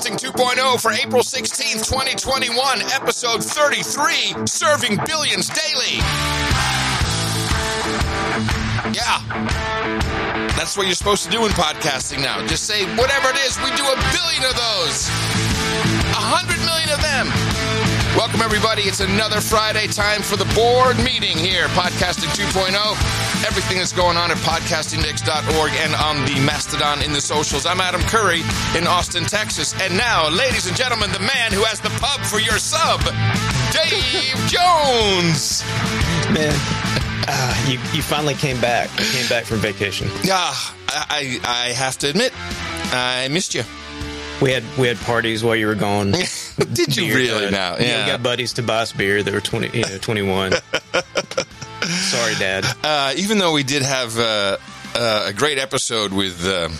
Podcasting 2.0 for April 16th, 2021, episode 33, Serving Billions Daily. Yeah, that's what you're supposed to do in podcasting now. Just say, whatever it is, we do 1 billion of those. 100 million of them. Welcome, everybody. It's another Friday, time for the board meeting here, Podcasting 2.0. Everything that's going on at podcastingmix.org and on the Mastodon in the socials. I'm Adam Curry in Austin, Texas. And now, ladies and gentlemen, the man who has the pub for your sub, Dave Jones. Man, you finally came back. You came back from vacation. Yeah, I have to admit, I missed you. We had parties while you were gone. Did you really now? Yeah. We got buddies to buy us beer. They were 21. Sorry, Dad. Even though we did have a great episode with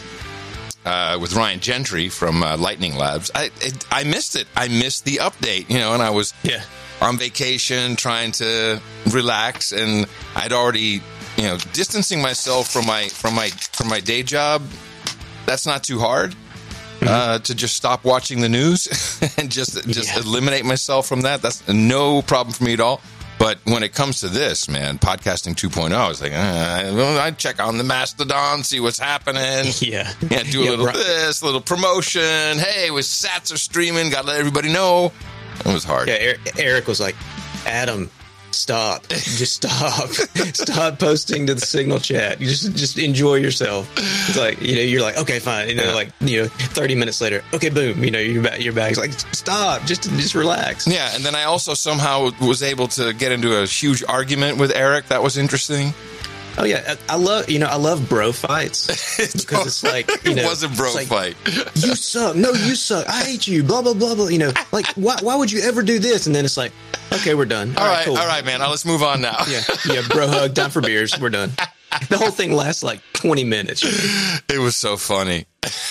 Ryan Gentry from Lightning Labs, I missed it. I missed the update, and I was on vacation trying to relax, and I'd already, distancing myself from my day job. That's not too hard. To just stop watching the news and just eliminate myself from that. That's no problem for me at all. But when it comes to this, man, Podcasting 2.0, I was like, I check on the Mastodon, see what's happening. Do a little promotion. Hey, with Sats are streaming, got to let everybody know. It was hard. Yeah, Eric was like, Adam, stop. Just stop. Stop posting to the Signal chat. You just enjoy yourself. It's like, you're like, okay, fine. 30 minutes later, okay, boom, your bag's like, stop, just relax. Yeah, and then I also somehow was able to get into a huge argument with Eric. That was interesting. Oh yeah, I love bro fights because it's like, it was a bro fight. You suck. No, you suck. I hate you. Blah blah blah blah. Like why would you ever do this? And then it's like, okay, we're done. All right, cool. All right, man. Now let's move on now. Yeah, bro hug. Time for beers. We're done. The whole thing lasts like 20 minutes. It was so funny,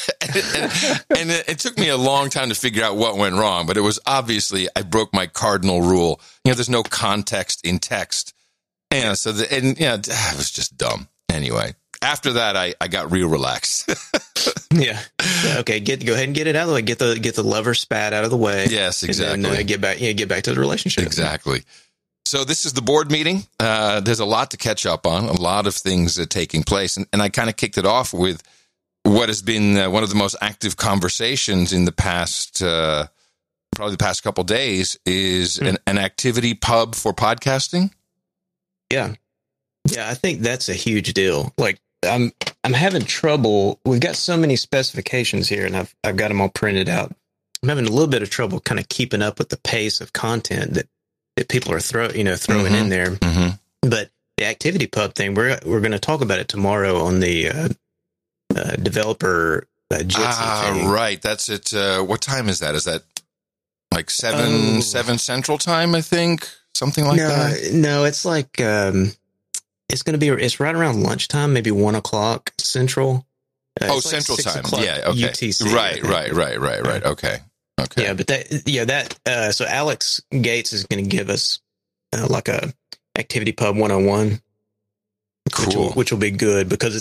and it took me a long time to figure out what went wrong. But it was obviously I broke my cardinal rule. There's no context in text. Yeah, it was just dumb. Anyway, after that, I got real relaxed. Yeah. Okay. Go ahead and get it out of the way. Get the lover spat out of the way. Yes, exactly. And then, get back to the relationship. Exactly. So this is the board meeting. There's a lot to catch up on. A lot of things taking place, and I kind of kicked it off with what has been one of the most active conversations in the past, probably the past couple days, is an activity pub for podcasting. Yeah, I think that's a huge deal. Like, I'm having trouble. We've got so many specifications here, and I've got them all printed out. I'm having a little bit of trouble kind of keeping up with the pace of content that people are throwing in there. Mm-hmm. But the activity pub thing, we're going to talk about it tomorrow on the developer Jitsi thing. Right. That's it. What time is that? Is that like 7 Central Time? I think. Something like that? No, it's like, it's right around lunchtime, maybe 1 o'clock Central. Central like Time. Yeah, okay. UTC. Right. Okay. Yeah, but so Alex Gates is going to give us like a Activity Pub 101. Cool. Which will be good because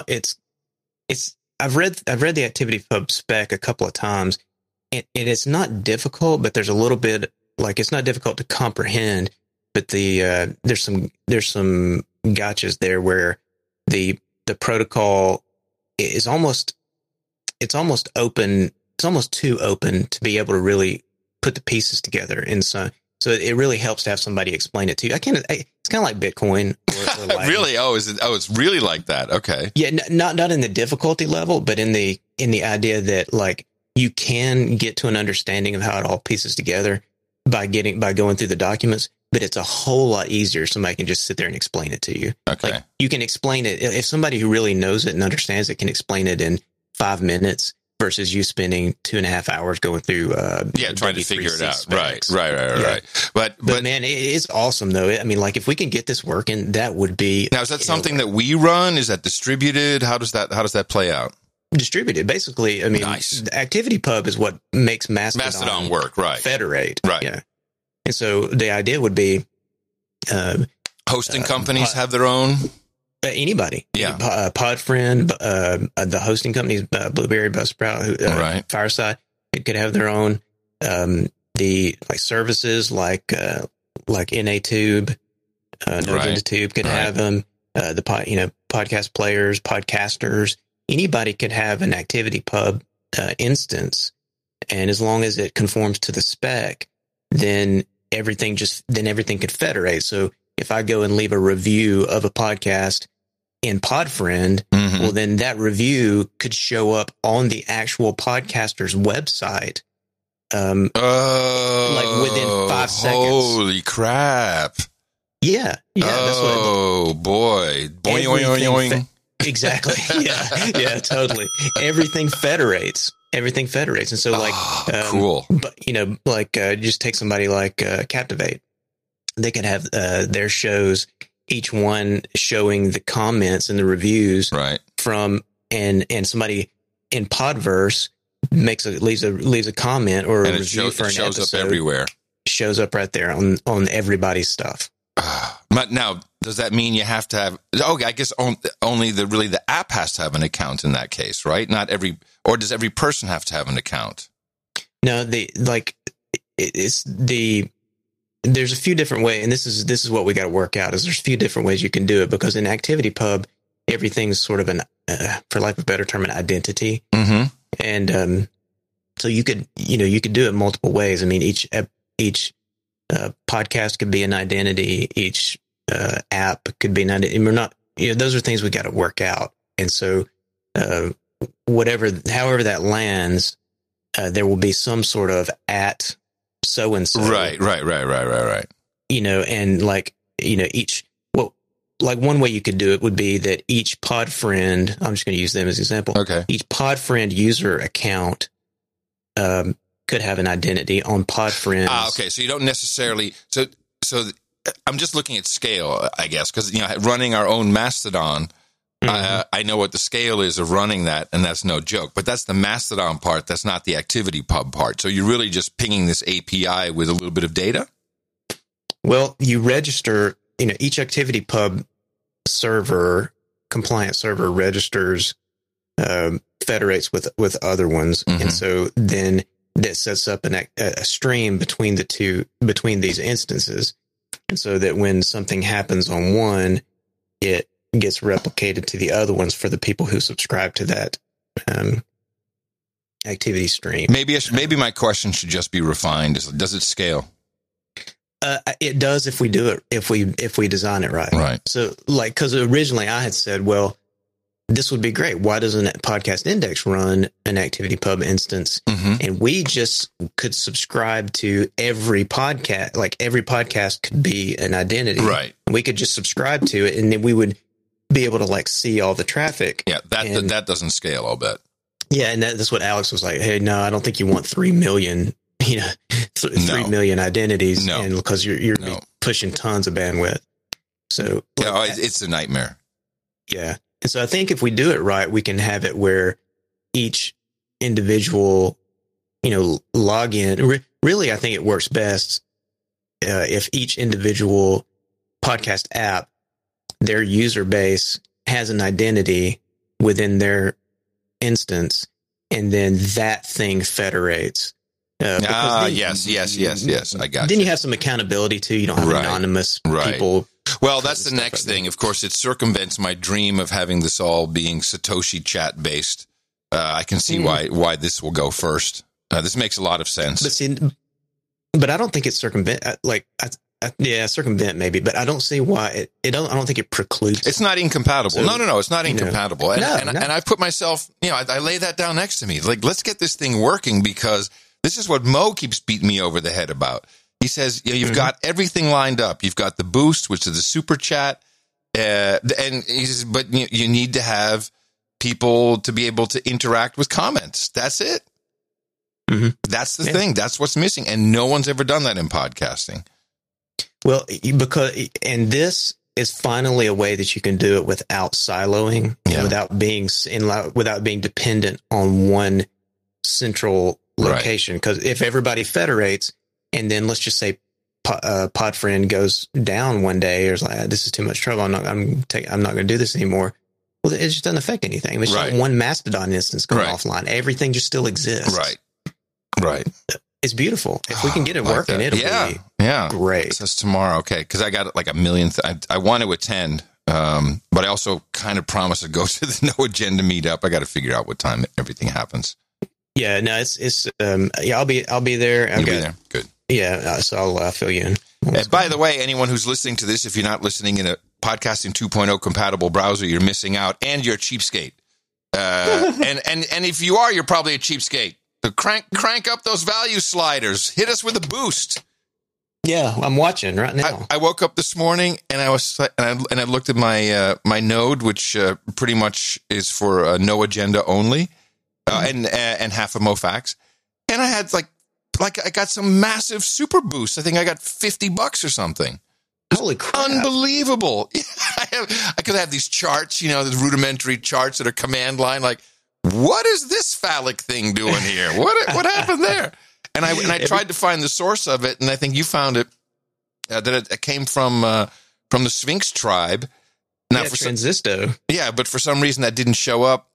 I've read the Activity Pub spec a couple of times and it's not difficult, but there's a little bit, like, it's not difficult to comprehend, but there's some gotchas there where the protocol is almost open. It's almost too open to be able to really put the pieces together. And so it really helps to have somebody explain it to you. It's kind of like Bitcoin. Or really? It's really like that. Okay. Yeah. Not in the difficulty level, but in the idea that, like, you can get to an understanding of how it all pieces together by going through the documents, but it's a whole lot easier if somebody can just sit there and explain it to you. Okay. Like, you can explain it. If somebody who really knows it and understands it can explain it in 5 minutes versus you spending 2.5 hours going through, trying to figure it out. Specs. Right. But man, it's awesome though. I mean, like, if we can get this working, that would be. Now, is that something that we run? Is that distributed? How does that play out? Distributed, basically. I mean, nice. The Activity Pub is what makes Mastodon work, right? Federate, right? Yeah, and so the idea would be hosting companies have their own. Anybody, yeah. Podfriend, the hosting companies, Blueberry, Buzzsprout, right. Fireside. It could have their own the like services like NATube, NodeNTube could have them. The podcast players, podcasters, anybody could have an ActivityPub instance, and as long as it conforms to the spec, then everything could federate. So if I go and leave a review of a podcast in Podfriend, well, then that review could show up on the actual podcaster's website. Like within 5 seconds. Holy crap. Yeah. That's what oh, boy. Boing, boing, boing. Exactly. Yeah, totally. Everything federates. And so cool. But, just take somebody like Captivate. They could have their shows, each one showing the comments and the reviews from, and somebody in Podverse leaves a comment or a review for an episode. Shows up everywhere. Shows up right there on everybody's stuff. But now, does that mean you have to have? I guess only the app has to have an account in that case, right? Not every, or does every person have to have an account? No, there's a few different ways, and this is what we got to work out. Is there's a few different ways you can do it, because in ActivityPub, everything's sort of for lack of a better term, an identity, and so you could do it multiple ways. I mean, each podcast could be an identity. Each app could be an identity. And we're not, those are things we got to work out. And so, however that lands, there will be some sort of at so and so. Right. And one way you could do it would be that each Podfriend, I'm just going to use them as an example. Okay. Each Podfriend user account could have an identity on Podfriend. Okay. So you don't necessarily. So I'm just looking at scale, I guess, because running our own Mastodon, I know what the scale is of running that, and that's no joke. But that's the Mastodon part. That's not the ActivityPub part. So you're really just pinging this API with a little bit of data. Well, you register. Each ActivityPub server, compliant server, registers, federates with other ones, and so then that sets up a stream between these instances, and so that when something happens on one, it gets replicated to the other ones for the people who subscribe to that activity stream. Maybe my question should just be refined. Does it scale? It does if we do it, if we design it right. Right. So because originally I had said, well, this would be great. Why doesn't Podcast Index run an ActivityPub instance? And we just could subscribe to every podcast. Like every podcast could be an identity. Right. We could just subscribe to it, and then we would be able to see all the traffic. Yeah. That doesn't scale, I'll bet. Yeah. And that's what Alex was like. Hey, no, I don't think you want 3 million, 3 million identities. No. And because you're pushing tons of bandwidth. So it's a nightmare. Yeah. And so I think if we do it right, we can have it where each individual, login. Really, I think it works best if each individual podcast app, their user base has an identity within their instance, and then that thing federates. Yes. I got it. Then you have some accountability too. You don't have anonymous people. Well, that's the next thing. Of course, it circumvents my dream of having this all being Satoshi chat based. I can see why this will go first. This makes a lot of sense. But I don't think it's circumvent. Circumvent maybe, but I don't see why I don't think it precludes. It's not incompatible. So, no, it's not incompatible. And I put myself, I lay that down next to me. Let's get this thing working, because this is what Mo keeps beating me over the head about. He says, you've got everything lined up. You've got the boost, which is the super chat. And he says, but you need to have people to be able to interact with comments. That's it. That's the thing. That's what's missing. And no one's ever done that in podcasting. Well, and this is finally a way that you can do it without siloing and without being dependent on one central location. Because if everybody federates, and then let's just say Podfriend goes down one day, or is like, this is too much trouble, I'm not going to do this anymore. Well, it just doesn't affect anything. It's just one Mastodon instance going offline. Everything just still exists. Right. Right. It's beautiful. If we can get it working, it'll be great. So that's tomorrow. Okay. Because I got like a million. I want to attend, but I also kind of promised to go to the No Agenda meetup. I got to figure out what time everything happens. Yeah, no, it's I'll be there. You'll be there. Good. Yeah, so I'll fill you in. By the way, anyone who's listening to this, if you're not listening in a Podcasting 2.0 compatible browser, you're missing out, and you're a cheapskate. And if you are, you're probably a cheapskate. So crank up those value sliders. Hit us with a boost. Yeah, I'm watching right now. I woke up this morning and I looked at my my node, which pretty much is for No Agenda only, and half of MoFax, and I had like I got some massive super boost. I think I got $50 or something. Holy crap! Unbelievable! I could have these charts, the rudimentary charts that are command line. Like, what is this phallic thing doing here? What happened there? And I tried to find the source of it, and I think you found it. That it came from the Sphinx tribe. Now, for Transisto. But for some reason that didn't show up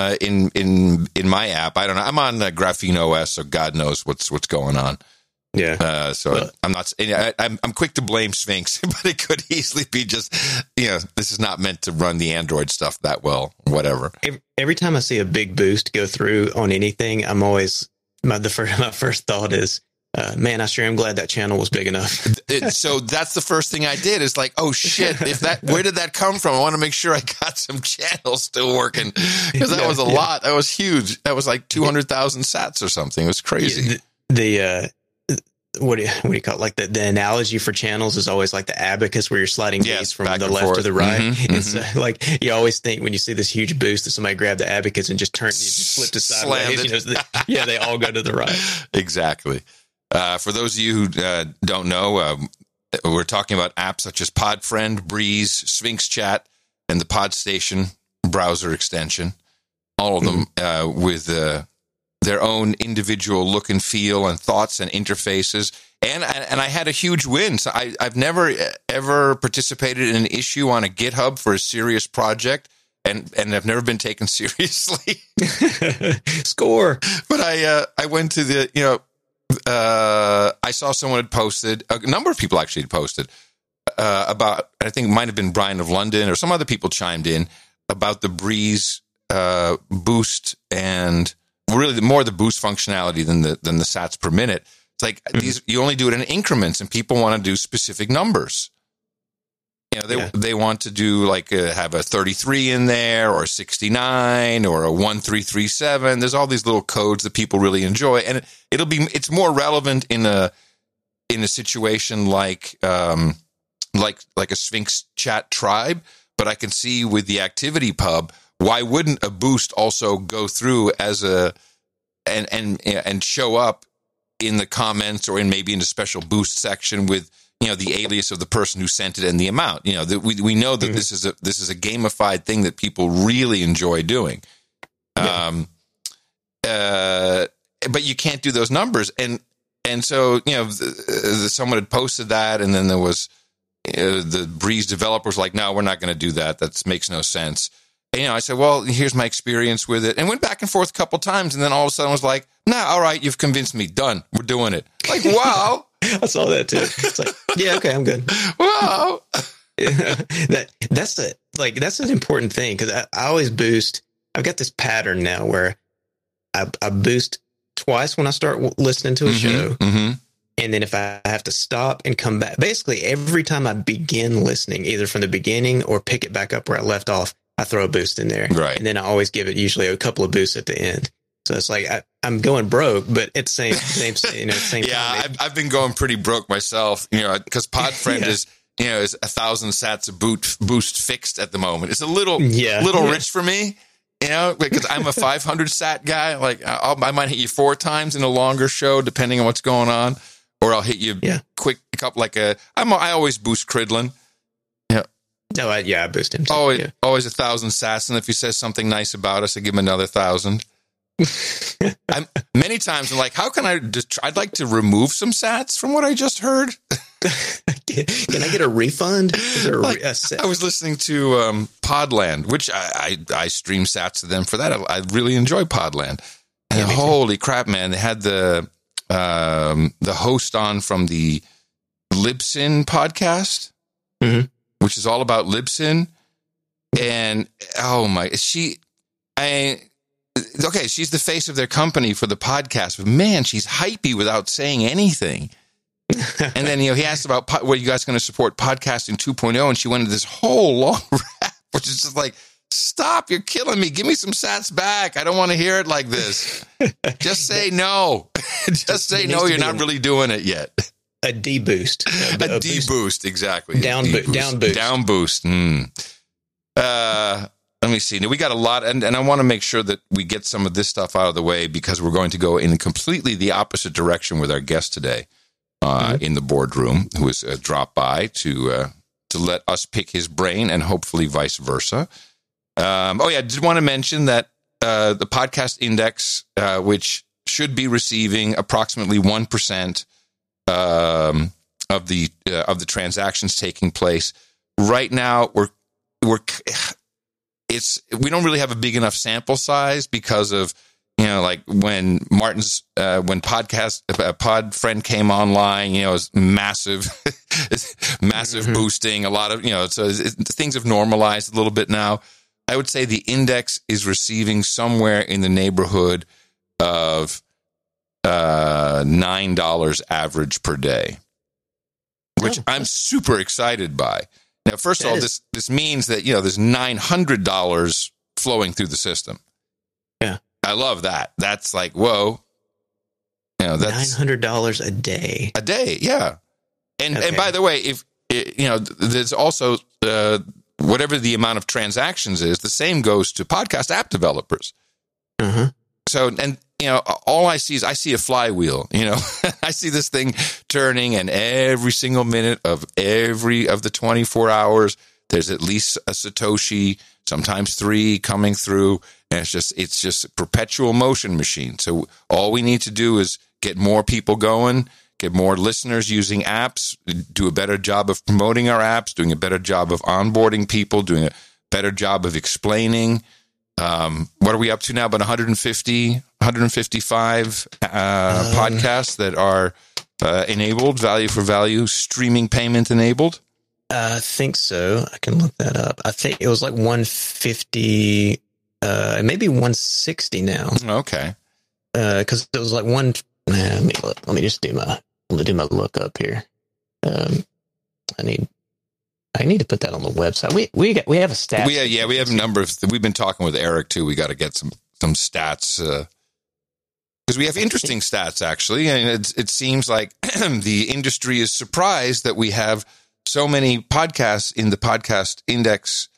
in my app. I don't know. I'm on Graphene OS, so God knows what's going on. Yeah. I'm not. I'm quick to blame Sphinx, but it could easily be just this is not meant to run the Android stuff that well. Whatever. Every time I see a big boost go through on anything, I'm always my first thought is, man, I sure am glad that channel was big enough. So that's the first thing I did is like, oh shit, where did that come from? I want to make sure I got some channels still working, because that was a lot. That was huge. That was like 200,000 sats or something. It was crazy. What do you call it? Like the analogy for channels is always like the abacus where you're sliding keys from the left forth to the right. Mm-hmm, it's like you always think when you see this huge boost that somebody grabbed the abacus and just flipped it sideways. They all go to the right. Exactly. For those of you who don't know, we're talking about apps such as PodFriend, Breeze, Sphinx Chat, and the PodStation browser extension. All of them with their own individual look and feel and thoughts and interfaces. And I had a huge win. So I've never, ever participated in an issue on a GitHub for a serious project. And I've never been taken seriously. Score. But I went to the, I saw someone had posted, a number of people actually had posted about, I think it might have been Brian of London or some other people chimed in about the Breeze boost, and really more the boost functionality than the sats per minute. It's like these, you only do it in increments, and people want to do specific numbers. They want to do like have a 33 in there or a 69 or a 1337. There's all these little codes that people really enjoy, and it's more relevant in a situation like a Sphinx Chat tribe. But I can see with the Activity Pub, why wouldn't a boost also go through as and show up in the comments or maybe in the special boost section with the alias of the person who sent it and the amount. We know that this is a gamified thing that people really enjoy doing. But you can't do those numbers, and so someone had posted that, and then there was the Breeze developers like, no, we're not going to do that. That makes no sense. And, I said, well, here's my experience with it, and went back and forth a couple times, and then all of a sudden was like, nah, all right, you've convinced me. Done. We're doing it. Like, wow. I saw that too. It's like, yeah, okay, I'm good. Wow. That's an important thing, because I always boost. I've got this pattern now where I boost twice when I start listening to a show. Mm-hmm. And then if I have to stop and come back, basically every time I begin listening, either from the beginning or pick it back up where I left off, I throw a boost in there. Right. And then I always give it usually a couple of boosts at the end. So it's like I'm going broke, but it's same same. Yeah, time. I've been going pretty broke myself, because PodFriend is 1,000 sats of boost fixed at the moment. It's a little rich for me, because I'm a 500 sat guy. Like I might hit you 4 times in a longer show, depending on what's going on, or I'll hit you quick up I always boost Cridlin. No, I boost him. Always 1,000 sats, and if he says something nice about us, I give him another 1,000. Many times I'm like, how can I'd like to remove some sats from what I just heard. Can I get a refund? I was listening to Podland, which I stream sats to them for that. I really enjoy Podland. And holy crap, man, they had the the host on from the Libsyn podcast, which is all about Libsyn. And she's the face of their company for the podcast, but man, she's hypey without saying anything. And then, he asked about what you guys going to support podcasting 2.0, and she went into this whole long rap, which is just like, stop, you're killing me. Give me some sats back. I don't want to hear it like this. Just say no. Just say no, you're not really doing it yet. A D-boost. A D-boost, exactly. Down boost. Down boost. Let me see. Now, we got a lot, and I want to make sure that we get some of this stuff out of the way, because we're going to go in completely the opposite direction with our guest today in the boardroom, who has dropped by to let us pick his brain, and hopefully vice versa. I did want to mention that the Podcast Index, which should be receiving approximately 1% of the transactions taking place right now, we don't really have a big enough sample size because of, like when Podfriend came online, it was massive boosting, a lot of, so things have normalized a little bit now. I would say the index is receiving somewhere in the neighborhood of $9 average per day, which I'm super excited by. Now, first of all, this means that, there's $900 flowing through the system. Yeah. I love that. That's like, whoa. That's $900 a day. A day, yeah. And by the way, if there's also whatever the amount of transactions is, the same goes to podcast app developers. So, and all I see is a flywheel. I see this thing turning, and every single minute of the 24 hours, there's at least a Satoshi, sometimes 3 coming through, and it's just a perpetual motion machine. So all we need to do is get more people going, get more listeners using apps, do a better job of promoting our apps, doing a better job of onboarding people, doing a better job of explaining. What are we up to now? About 155 podcasts that are enabled, value for value, streaming payment enabled? I think so. I can look that up. I think it was like 150, maybe 160 now. Okay. Because it was like let me look. Let me just do my look up here. I need to put that on the website. We have a stat. We have a number of. We've been talking with Eric too. We got to get some stats because we have interesting stats actually, and it seems like the industry is surprised that we have so many podcasts in the podcast index.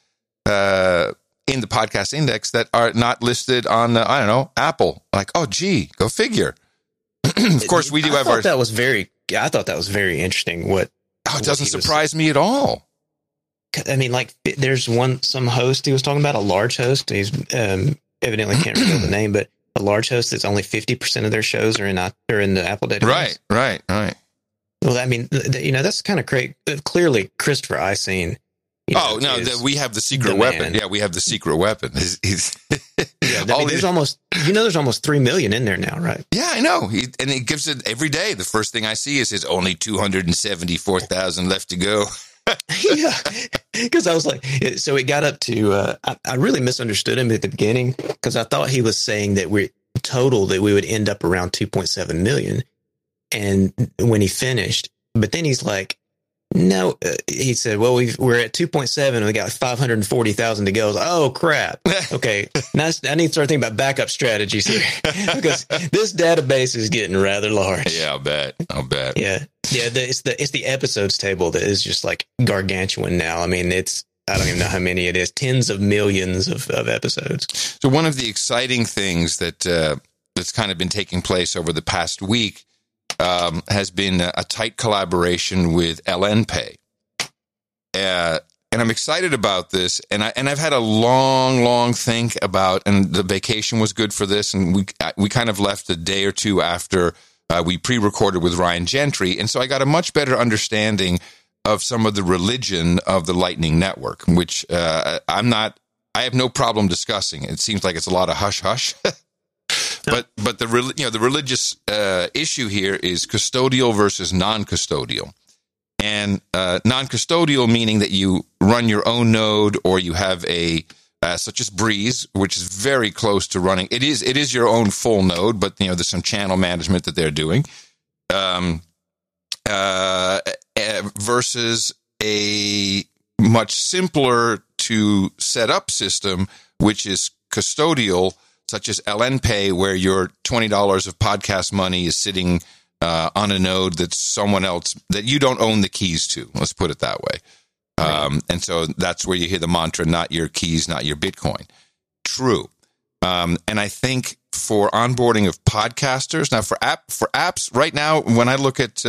That are not listed on Apple. Like, oh gee, go figure. Of course, we do have our. I thought that was very interesting. It doesn't surprise me at all. I mean, like, there's some host he was talking about, a large host. He's evidently can't reveal the name, but a large host that's only 50% of their shows are in the Apple database. Right. Well, I mean, that's kind of great. Clearly, Christopher Eising. We have the secret weapon. Yeah, we have the secret weapon. There's almost 3 million in there now, right? Yeah, I know. And he gives it every day. The first thing I see is his only 274,000 left to go. Yeah, because I was like, so it got up to. I really misunderstood him at the beginning because I thought he was saying that we would end up around 2.7 million, and when he finished, but then he's like. No, he said, well, we're at 2.7 and we got 540,000 to go. I was like, oh, crap. Okay. Now I need to start thinking about backup strategies here because this database is getting rather large. Yeah, I'll bet. Yeah. Yeah. It's the episodes table that is just like gargantuan now. I mean, I don't even know how many it is, tens of millions of episodes. So one of the exciting things that's kind of been taking place over the past week has been a tight collaboration with LNPay. And I'm excited about this. And I've had a long think about, and the vacation was good for this. And we kind of left a day or two after we pre-recorded with Ryan Gentry. And so I got a much better understanding of some of the religion of the Lightning Network, which I have no problem discussing. It seems like it's a lot of hush-hush. But the religious issue here is custodial versus non-custodial. And non-custodial meaning that you run your own node, or you have a such as Breeze, which is very close to running. It is your own full node, but there's some channel management that they're doing. Versus a much simpler to set up system, which is custodial, such as LNPay, where your $20 of podcast money is sitting on a node that's someone else, that you don't own the keys to. Let's put it that way. Right. And so that's where you hear the mantra, not your keys, not your Bitcoin. True. And I think for onboarding of podcasters, now for apps right now, when I look at,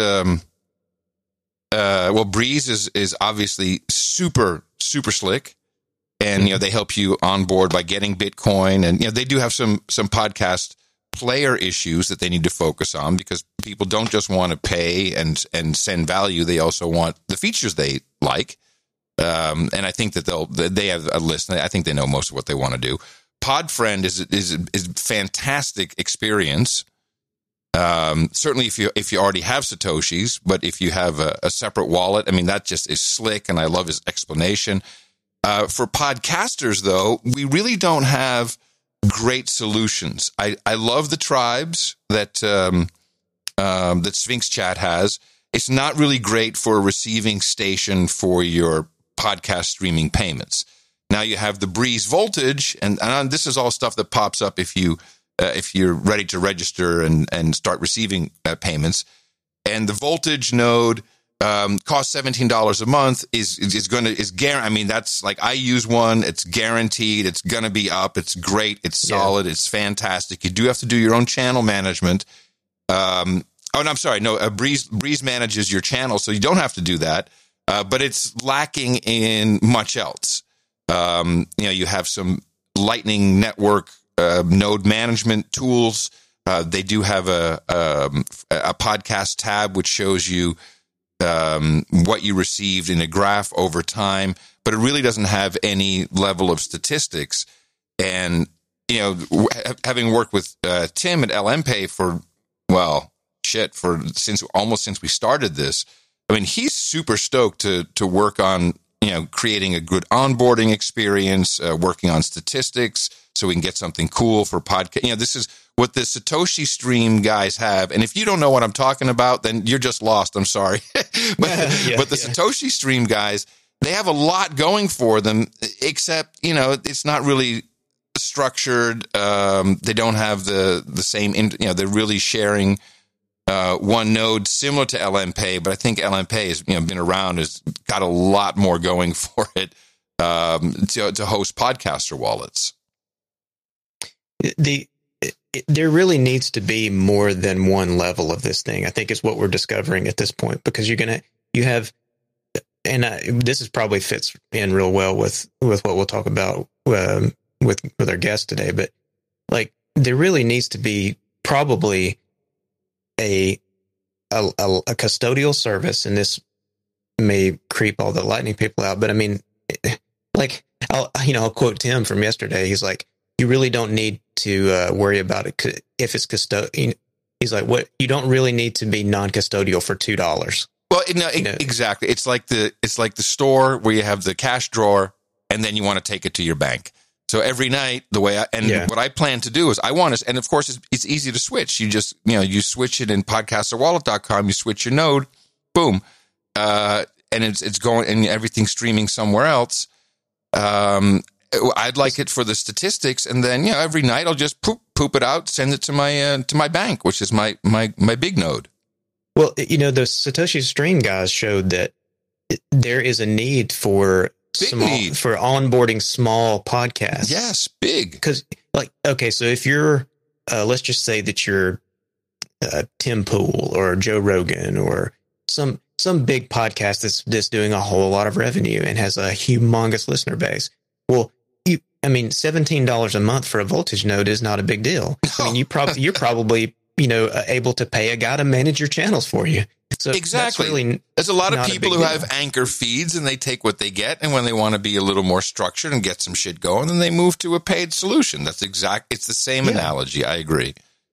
Breeze is obviously super, super slick. And, they help you onboard by getting Bitcoin. And, they do have some podcast player issues that they need to focus on, because people don't just want to pay and send value. They also want the features they like. And I think that they have a list. I think they know most of what they want to do. Podfriend is fantastic experience. Certainly if you already have Satoshis, but if you have a separate wallet, that just is slick. And I love his explanation. For podcasters, though, we really don't have great solutions. I love the tribes that Sphinx Chat has. It's not really great for a receiving station for your podcast streaming payments. Now you have the Breeze Voltage, and this is all stuff that pops up if you're ready to register and start receiving payments. And the Voltage node costs $17 a month. Is guaranteed. That's like, I use one. It's guaranteed. It's going to be up. It's great. It's solid. Yeah. It's fantastic. You do have to do your own channel management. Breeze manages your channel, so you don't have to do that. But it's lacking in much else. You have some Lightning Network node management tools. They do have a podcast tab which shows you what you received in a graph over time, but it really doesn't have any level of statistics. And having worked with Tim at LNPay since we started this, he's super stoked to work on creating a good onboarding experience, working on statistics, so we can get something cool for podcast. This is what the Satoshi Stream guys have. And if you don't know what I'm talking about, then you're just lost. I'm sorry. But the Satoshi Stream guys, they have a lot going for them, except, it's not really structured. They don't have the same, they're really sharing one node similar to LNPay, but I think LNPay has been around, has got a lot more going for it to host podcaster wallets. There really needs to be more than one level of this thing, I think, is what we're discovering at this point, because this is probably fits in real well with what we'll talk about with our guest today, but like, there really needs to be probably a custodial service, and this may creep all the Lightning people out, but I'll quote Tim from yesterday. He's like, you really don't need to worry about it if it's custodial. He's like, what? You don't really need to be non-custodial for $2. Well, exactly. It's like the store where you have the cash drawer, and then you want to take it to your bank. So every night, what I plan to do is and of course it's easy to switch. You just, you switch it in podcasterwallet.com, you switch your node, boom. And it's going, and everything's streaming somewhere else. I'd like it for the statistics, and then, every night I'll just poop it out, send it to my bank, which is my big node. Well, the Satoshi Stream guys showed that there is a need for onboarding small podcasts. Yes, big. Because, so if you're, let's just say that you're Tim Pool or Joe Rogan or some big podcast that's doing a whole lot of revenue and has a humongous listener base. Well, $17 a month for a voltage node is not a big deal. You're probably able to pay a guy to manage your channels for you. So exactly. There's a lot of people who have anchor feeds, and they take what they get, and when they want to be a little more structured and get some shit going, then they move to a paid solution. It's the same analogy. I agree.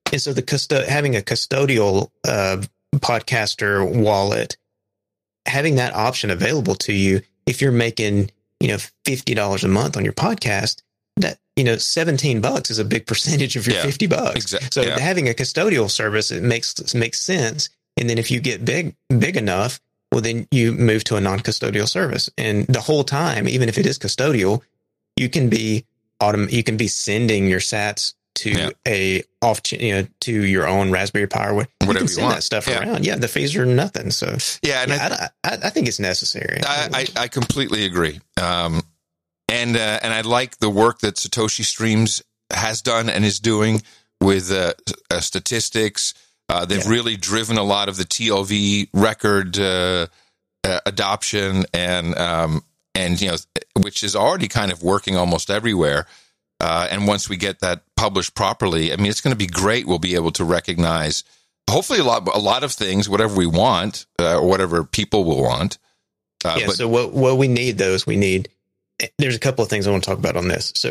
And so having a custodial podcaster wallet, having that option available to you, if you're making, $50 a month on your podcast, that, $17 is a big percentage of your $50. Exactly. So having a custodial service, it makes sense. And then if you get big enough, well, then you move to a non-custodial service. And the whole time, even if it is custodial, you can be sending your sats to to your own Raspberry Pi, whatever you can send that stuff around. Yeah, the fees are nothing. So and I think it's necessary. I completely agree. And I like the work that Satoshi Streams has done and is doing with statistics. They've really driven a lot of the TLV record adoption, and which is already kind of working almost everywhere. And once we get that published properly, I mean, it's going to be great. We'll be able to recognize, hopefully, a lot of things, whatever we want, or whatever people will want. So what we need, there's a couple of things I want to talk about on this. So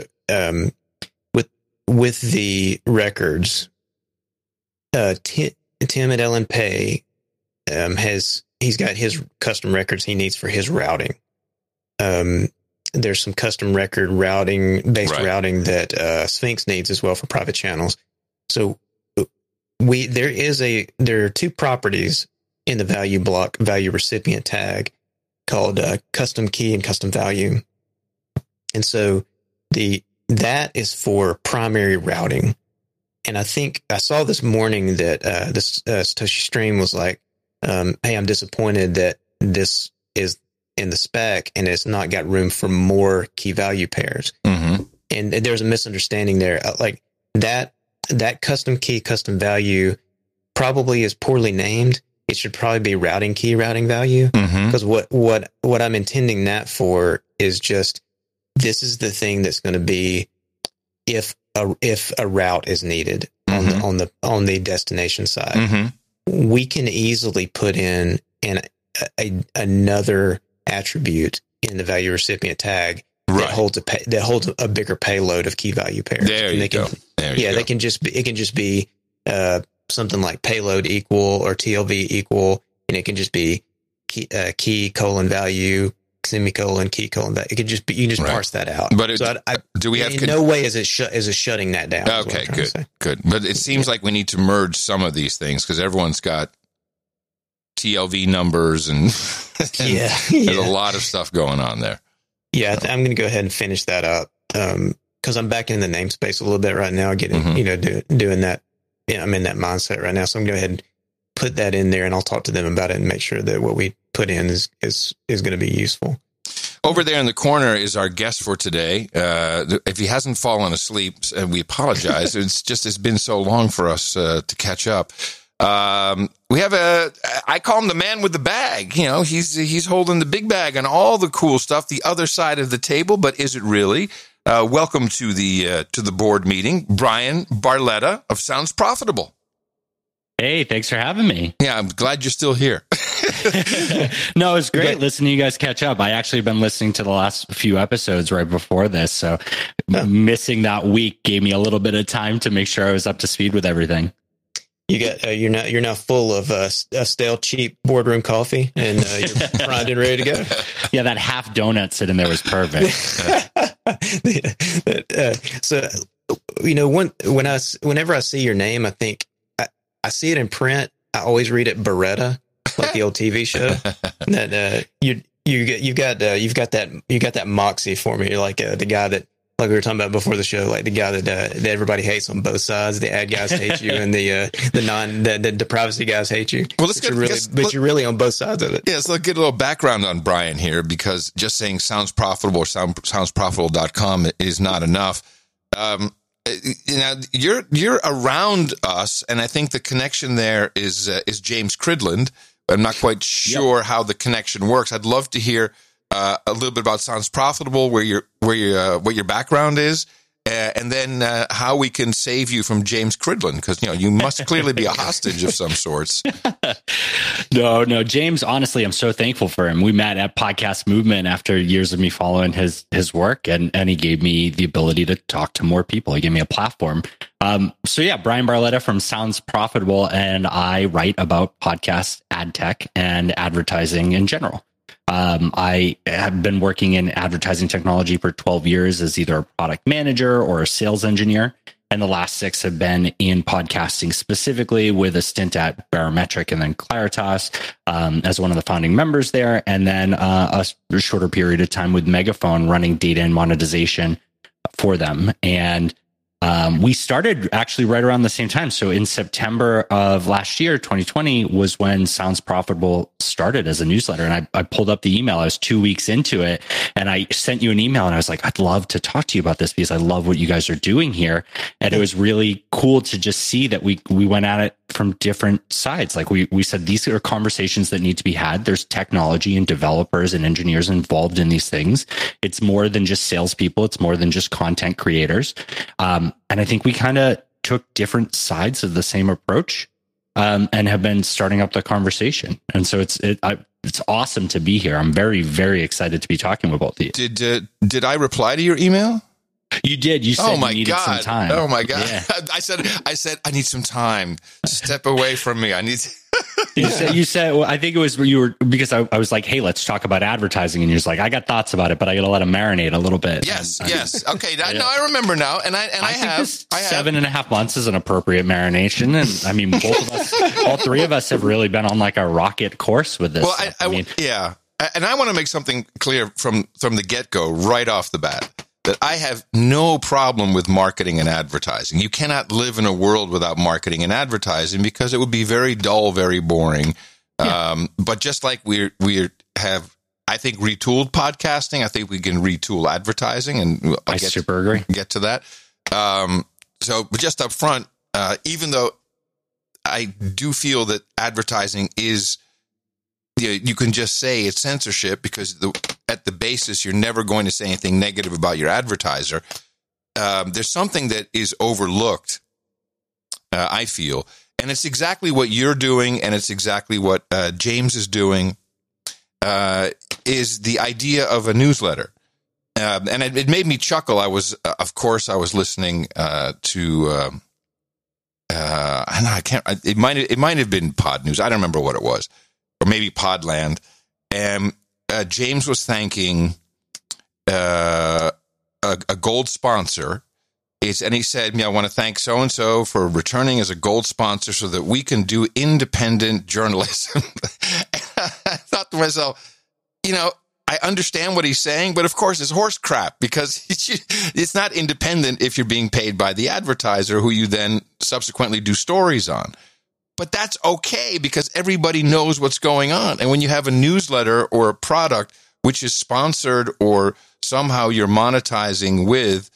with the records, Tim at Ellen Pay he's got his custom records he needs for his routing. There's some custom record routing that Sphinx needs as well for private channels. So there are two properties in the value block value recipient tag called custom key and custom value. And so that is for primary routing. And I think I saw this morning that this Satoshi Stream was like, hey, I'm disappointed that this is in the spec and it's not got room for more key value pairs. Mm-hmm. And there's a misunderstanding there. Like that custom key, custom value probably is poorly named. It should probably be routing key, routing value. Because what I'm intending that for is just, this is the thing that's going to be if a route is needed on the destination side. We can easily put in another attribute in the value recipient tag that holds a bigger payload of key value pairs. It can just be something like payload equal or TLV equal, and it can just be key colon value semicolon key colon value. It could just be, you can just parse that out. But do we have no way is it shutting that down? Okay, good. But it seems like we need to merge some of these things because everyone's got TLV numbers and there's a lot of stuff going on there. Yeah, I'm going to go ahead and finish that up because I'm back in the namespace a little bit right now, getting doing that. Yeah, I'm in that mindset right now, so I'm going to go ahead and put that in there, and I'll talk to them about it and make sure that what we put in is going to be useful. Over there in the corner is our guest for today. If he hasn't fallen asleep, and we apologize, it's been so long for us to catch up. We have I call him the man with the bag. He's holding the big bag on all the cool stuff, the other side of the table, but is it really? Welcome to the board meeting, Brian Barletta of Sounds Profitable. Hey, thanks for having me. Yeah, I'm glad you're still here. No, it's great listening to you guys catch up. I actually been listening to the last few episodes right before this, so missing that week gave me a little bit of time to make sure I was up to speed with everything. You got you're now full of stale, cheap boardroom coffee, and you're primed and ready to go. Yeah, that half donut sitting there was perfect. So, whenever I see your name, I think I see it in print. I always read it Beretta, like the old TV show. That you've got that moxie for me. You're like the guy that, like we were talking about before the show, like the guy that everybody hates on both sides. The ad guys hate you, and the privacy guys hate you. Well, you're really on both sides of it. Yeah, so let's get a little background on Brian here, because just saying Sounds Profitable or soundsprofitable.com is not enough. You're around us, and I think the connection there is James Cridland. I'm not quite sure how the connection works. I'd love to hear a little bit about Sounds Profitable, what your background is, and then how we can save you from James Cridland, because you must clearly be a hostage of some sorts. No, James. Honestly, I'm so thankful for him. We met at Podcast Movement after years of me following his work, and he gave me the ability to talk to more people. He gave me a platform. So yeah, Brian Barletta from Sounds Profitable, and I write about podcast ad tech and advertising in general. I have been working in advertising technology for 12 years as either a product manager or a sales engineer. And the last 6 have been in podcasting, specifically with a stint at Barometric and then Claritas as one of the founding members there. And then a shorter period of time with Megaphone running data and monetization for them. And we started actually right around the same time. So in September of last year, 2020, was when Sounds Profitable started as a newsletter. And I pulled up the email. I was 2 weeks into it, and I sent you an email, and I was like, I'd love to talk to you about this because I love what you guys are doing here. And it was really cool to just see that we went at it from different sides. Like we said, these are conversations that need to be had. There's technology and developers and engineers involved in these things. It's more than just salespeople. It's more than just content creators. And I think we kind of took different sides of the same approach, and have been starting up the conversation. And so it's awesome to be here. I'm very, very excited to be talking with both of you. Did I reply to your email? You did. You said you needed some time. Oh my God. Yeah. I said, I need some time. Step away from me. I need You said, well, I think it was because I was like, hey, let's talk about advertising. And you're just like, I got thoughts about it, but I got to let them marinate a little bit. Yes. Okay. No, I remember now. And I have 7.5 months is an appropriate marination. And I mean, both of us, all 3 of us have really been on like a rocket course with this. Well, yeah. And I want to make something clear from the get-go, right off the bat, that I have no problem with marketing and advertising. You cannot live in a world without marketing and advertising because it would be very dull, very boring. Yeah. But just like we have, I think, retooled podcasting, I think we can retool advertising, and I super agree. Get to that. So, but just up front, even though I do feel that advertising is, you can just say it's censorship because at the basis, you're never going to say anything negative about your advertiser. There's something that is overlooked, I feel, and it's exactly what you're doing, and it's exactly what James is doing, is the idea of a newsletter. And it made me chuckle. Of course, I was listening to, I can't, it might have been Pod News. I don't remember what it was. Or maybe Podland, and James was thanking a gold sponsor. And he said, I want to thank so-and-so for returning as a gold sponsor so that we can do independent journalism. I thought to myself, I understand what he's saying, but of course it's horse crap because it's not independent if you're being paid by the advertiser who you then subsequently do stories on. But that's okay because everybody knows what's going on. And when you have a newsletter or a product which is sponsored or somehow you're monetizing with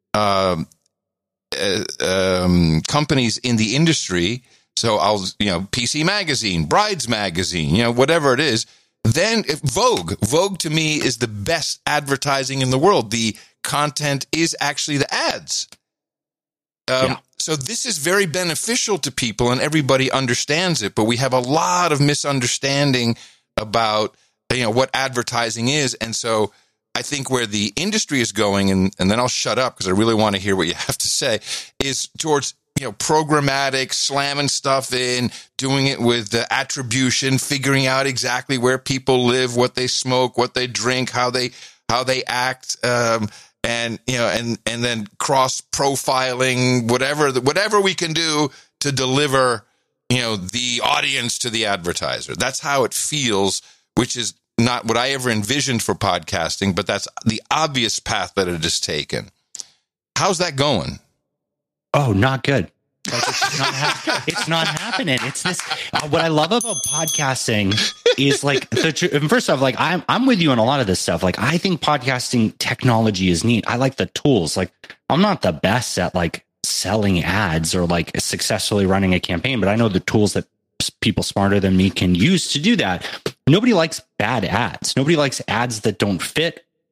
companies in the industry, so PC Magazine, Brides Magazine, whatever it is, then Vogue to me is the best advertising in the world. The content is actually the ads. So this is very beneficial to people and everybody understands it, but we have a lot of misunderstanding about, what advertising is. And so I think where the industry is going, and then I'll shut up because I really want to hear what you have to say, is towards, programmatic, slamming stuff in, doing it with the attribution, figuring out exactly where people live, what they smoke, what they drink, how they act, and then cross profiling, whatever we can do to deliver, the audience to the advertiser. That's how it feels, which is not what I ever envisioned for podcasting, but that's the obvious path that it has taken. How's that going? Oh, not good. Like it's not happening. It's this. What I love about podcasting is first off, I'm with you on a lot of this stuff. Like, I think podcasting technology is neat. I like the tools. Like, I'm not the best at selling ads or successfully running a campaign, but I know the tools that people smarter than me can use to do that. Nobody likes bad ads. Nobody likes ads that don't fit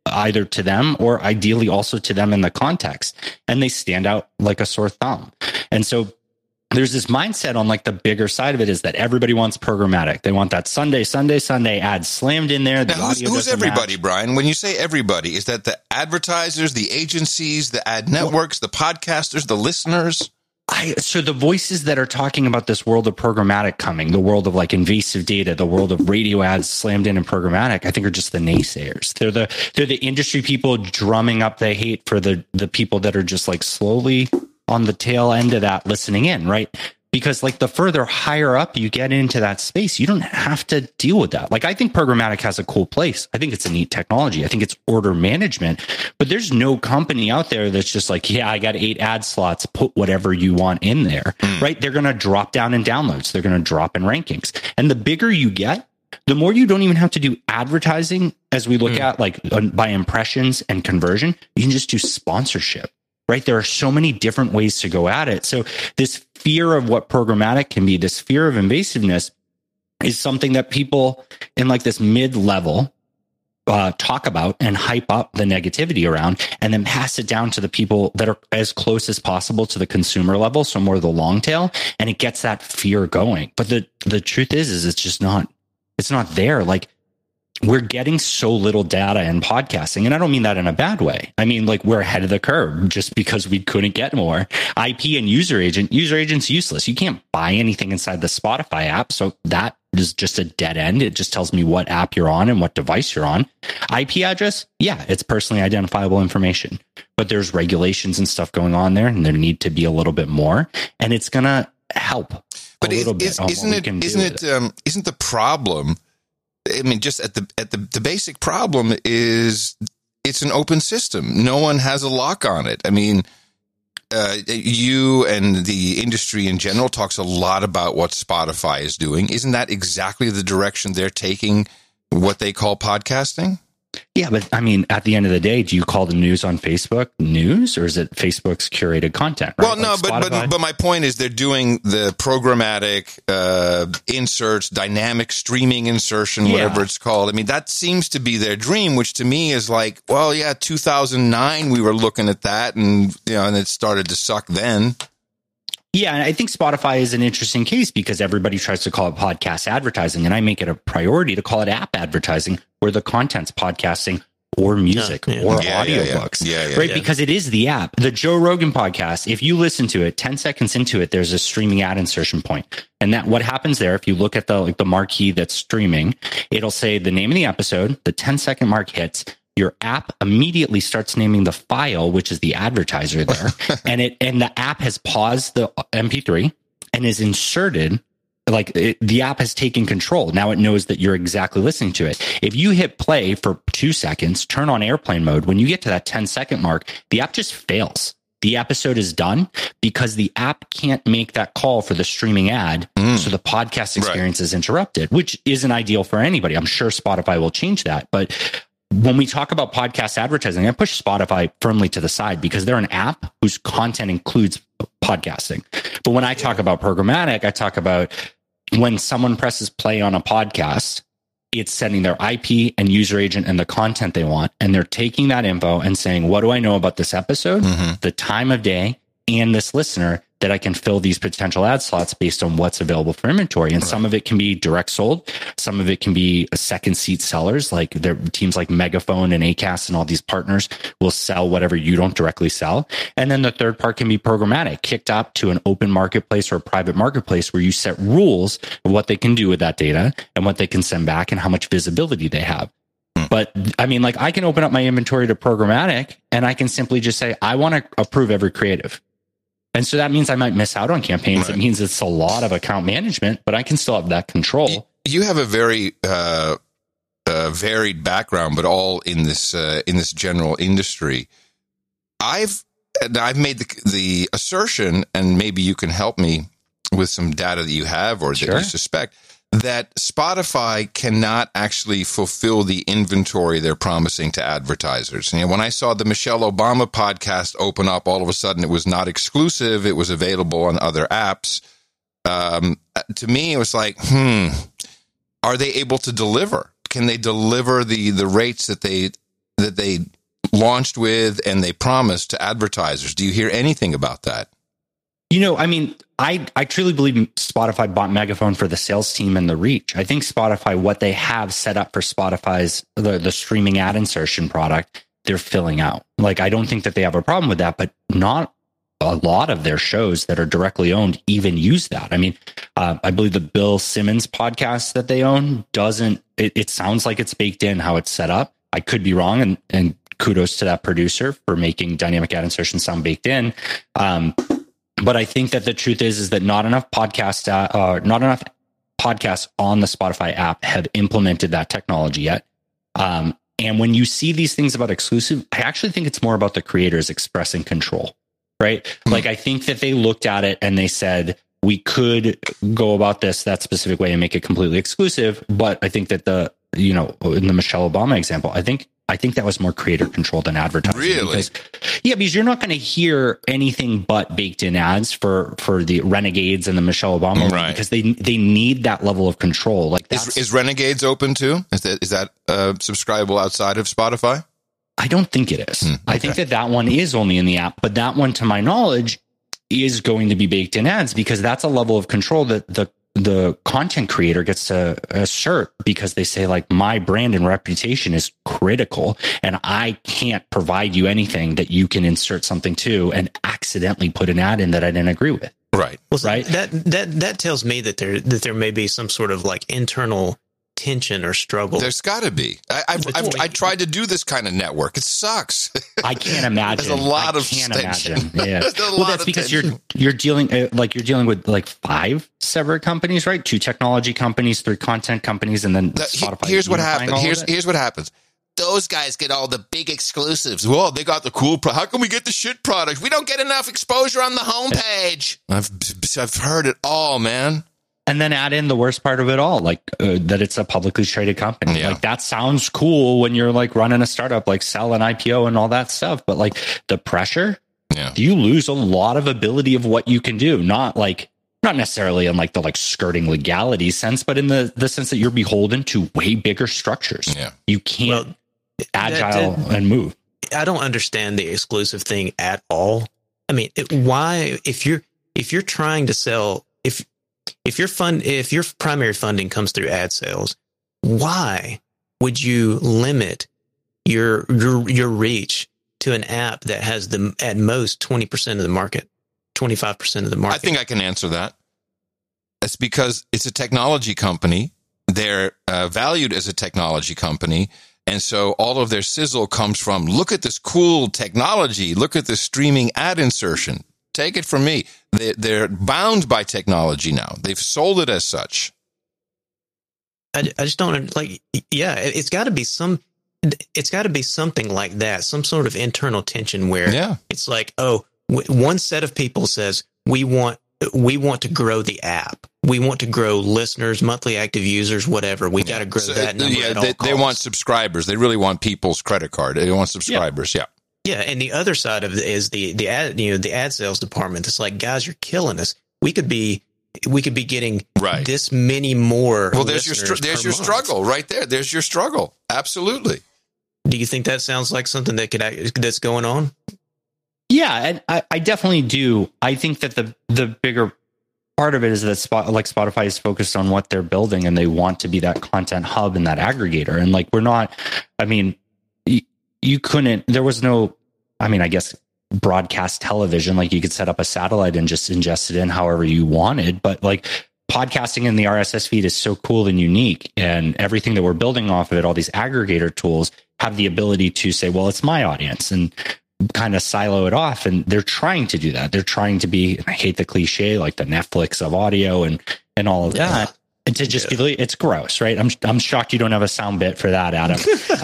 either to them or ideally also to them in the context. And they stand out like a sore thumb. And so there's this mindset on like the bigger side of it is that everybody wants programmatic. They want that Sunday ad slammed in there. Now, who's everybody, Brian? When you say everybody, is that the advertisers, the agencies, the ad networks, the podcasters, the listeners? So the voices that are talking about this world of programmatic coming, the world of like invasive data, the world of radio ads slammed in programmatic, I think are just the naysayers. They're the industry people drumming up the hate for the people that are just like slowly on the tail end of that listening in, right? Because like the further higher up you get into that space, you don't have to deal with that. Like I think programmatic has a cool place. I think it's a neat technology. I think it's order management, but there's no company out there that's just like, yeah, I got 8 ad slots, put whatever you want in there, right? They're going to drop down in downloads. They're going to drop in rankings. And the bigger you get, the more you don't even have to do advertising as we look at like by impressions and conversion. You can just do sponsorship. Right? There are so many different ways to go at it. So this fear of what programmatic can be, this fear of invasiveness is something that people in like this mid-level talk about and hype up the negativity around and then pass it down to the people that are as close as possible to the consumer level. So more the long tail, and it gets that fear going. But the truth is it's just not, it's not there. Like, we're getting so little data in podcasting. And I don't mean that in a bad way. I mean, like, we're ahead of the curve just because we couldn't get more. IP and user agent's useless. You can't buy anything inside the Spotify app. So that is just a dead end. It just tells me what app you're on and what device you're on. IP address, yeah, it's personally identifiable information. But there's regulations and stuff going on there, and there need to be a little bit more. And it's going to help but isn't the problem, I mean, just at the basic problem is it's an open system. No one has a lock on it. I mean, you and the industry in general talks a lot about what Spotify is doing. Isn't that exactly the direction they're taking what they call podcasting? Yeah, but I mean, at the end of the day, do you call the news on Facebook news, or is it Facebook's curated content? Right? Well, no, like but my point is they're doing the programmatic inserts, dynamic streaming insertion, whatever it's called. I mean, that seems to be their dream, which to me is like, well, yeah, 2009 we were looking at that, and and it started to suck then. Yeah, and I think Spotify is an interesting case because everybody tries to call it podcast advertising, and I make it a priority to call it app advertising, where the content's podcasting or music or audiobooks, right? Because it is the app. The Joe Rogan podcast, if you listen to it, 10 seconds into it, there's a streaming ad insertion point. And that what happens there, if you look at the marquee that's streaming, it'll say the name of the episode, the 10-second mark hits, your app immediately starts naming the file, which is the advertiser there, and the app has paused the MP3 and is inserted. Like the app has taken control. Now it knows that you're exactly listening to it. If you hit play for 2 seconds, turn on airplane mode, when you get to that 10-second mark, the app just fails. The episode is done because the app can't make that call for the streaming ad. So the podcast experience is interrupted, which isn't ideal for anybody. I'm sure Spotify will change that. But when we talk about podcast advertising, I push Spotify firmly to the side because they're an app whose content includes podcasting. But when I talk about programmatic, I talk about when someone presses play on a podcast, it's sending their IP and user agent and the content they want. And they're taking that info and saying, what do I know about this episode, the time of day, and this listener that I can fill these potential ad slots based on what's available for inventory. And some of it can be direct sold. Some of it can be second seat sellers, like their teams like Megaphone and Acast and all these partners will sell whatever you don't directly sell. And then the third part can be programmatic, kicked up to an open marketplace or a private marketplace where you set rules of what they can do with that data and what they can send back and how much visibility they have. But I mean, like, I can open up my inventory to programmatic and I can simply just say, I want to approve every creative. And so that means I might miss out on campaigns. Right. It means it's a lot of account management, but I can still have that control. You have a very varied background, but all in this general industry. I've made the assertion, and maybe you can help me with some data that you have or that you suspect, that Spotify cannot actually fulfill the inventory they're promising to advertisers. And when I saw the Michelle Obama podcast open up, all of a sudden it was not exclusive. It was available on other apps. To me, it was like, are they able to deliver? Can they deliver the rates that they they launched with and they promised to advertisers. Do you hear anything about that? I mean, I truly believe Spotify bought Megaphone for the sales team and the reach. I think Spotify, what they have set up for Spotify's, the streaming ad insertion product, they're filling out. Like, I don't think that they have a problem with that, but not a lot of their shows that are directly owned even use that. I mean, I believe the Bill Simmons podcast that they own doesn't, it sounds like it's baked in how it's set up. I could be wrong, and kudos to that producer for making dynamic ad insertion sound baked in. But I think that the truth is that not enough podcasts on the Spotify app have implemented that technology yet. And when you see these things about exclusive, I actually think it's more about the creators expressing control, right? Mm-hmm. Like, I think that they looked at it and they said, we could go about this that specific way and make it completely exclusive. But I think that in the Michelle Obama example, I think that was more creator control than advertising. Really? Because you're not going to hear anything but baked in ads for the Renegades and the Michelle Obama, right? Because they need that level of control. Like, is Renegades open too? Is that subscribable outside of Spotify? I don't think it is. Okay. I think that one is only in the app, but that one, to my knowledge, is going to be baked in ads, because that's a level of control that the content creator gets to assert, because they say, like, my brand and reputation is critical and I can't provide you anything that you can insert something to and accidentally put an ad in that I didn't agree with. Right. Well, right. That tells me that there may be some sort of like internal tension or struggle. There's got to be. I tried to do this kind of network. It sucks. I can't imagine. There's a lot of tension. Yeah. Well, that's because you're dealing with like 5 separate companies, right? 2 technology companies, 3 content companies, and then Spotify. Here's what happens. Here's what happens. Those guys get all the big exclusives. Well, they got the cool. How can we get the shit products? We don't get enough exposure on the homepage. I've heard it all, man. And then add in the worst part of it all, like that it's a publicly traded company. Yeah. Like, that sounds cool when you're like running a startup, like sell an IPO and all that stuff. But like, the pressure, you lose a lot of ability of what you can do. Not necessarily in like the like skirting legality sense, but in the sense that you're beholden to way bigger structures. Yeah. You can't agile and move. I don't understand the exclusive thing at all. I mean, why, if you're trying to sell, if your primary funding comes through ad sales, why would you limit your reach to an app that has at most 20% of the market, 25% of the market? I think I can answer that. It's because it's a technology company. They're valued as a technology company. And so all of their sizzle comes from, look at this cool technology. Look at this streaming ad insertion. Take it from me. They're bound by technology now. They've sold it as such. I just don't like. Yeah, it's got to be something like that. Some sort of internal tension where it's like, one set of people says we want to grow the app. We want to grow listeners, monthly active users, whatever. We got to grow that number at all costs. They want subscribers. They really want people's credit card. They want subscribers. Yeah. Yeah, and the other side of it is the ad sales department. It's like, guys, you're killing us. We could be getting this many more. Well, there's your struggle right there. There's your struggle. Absolutely. Do you think that sounds like something that's going on? Yeah, and I definitely do. I think that the bigger part of it is that Spotify is focused on what they're building, and they want to be that content hub and that aggregator. And like, we're not. I mean, you couldn't. There was no. I mean, I guess broadcast television, like you could set up a satellite and just ingest it in however you wanted. But like, podcasting in the RSS feed is so cool and unique, and everything that we're building off of it, all these aggregator tools have the ability to say, well, it's my audience, and kind of silo it off. And they're trying to do that. They're trying to be, I hate the cliche, like the Netflix of audio and all of that. And to just be, it's gross, right? I'm shocked you don't have a sound bit for that, Adam.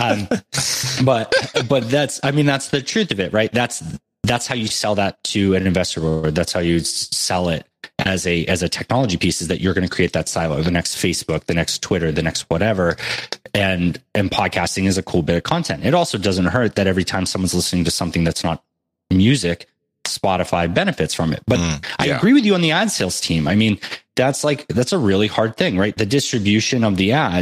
But that's the truth of it, right? That's how you sell that to an investor, or that's how you sell it as a technology piece, is that you're going to create that silo, the next Facebook, the next Twitter, the next whatever. And podcasting is a cool bit of content. It also doesn't hurt that every time someone's listening to something that's not music, Spotify benefits from it. But I agree with you on the ad sales team. I mean, that's a really hard thing, right? The distribution of the ads,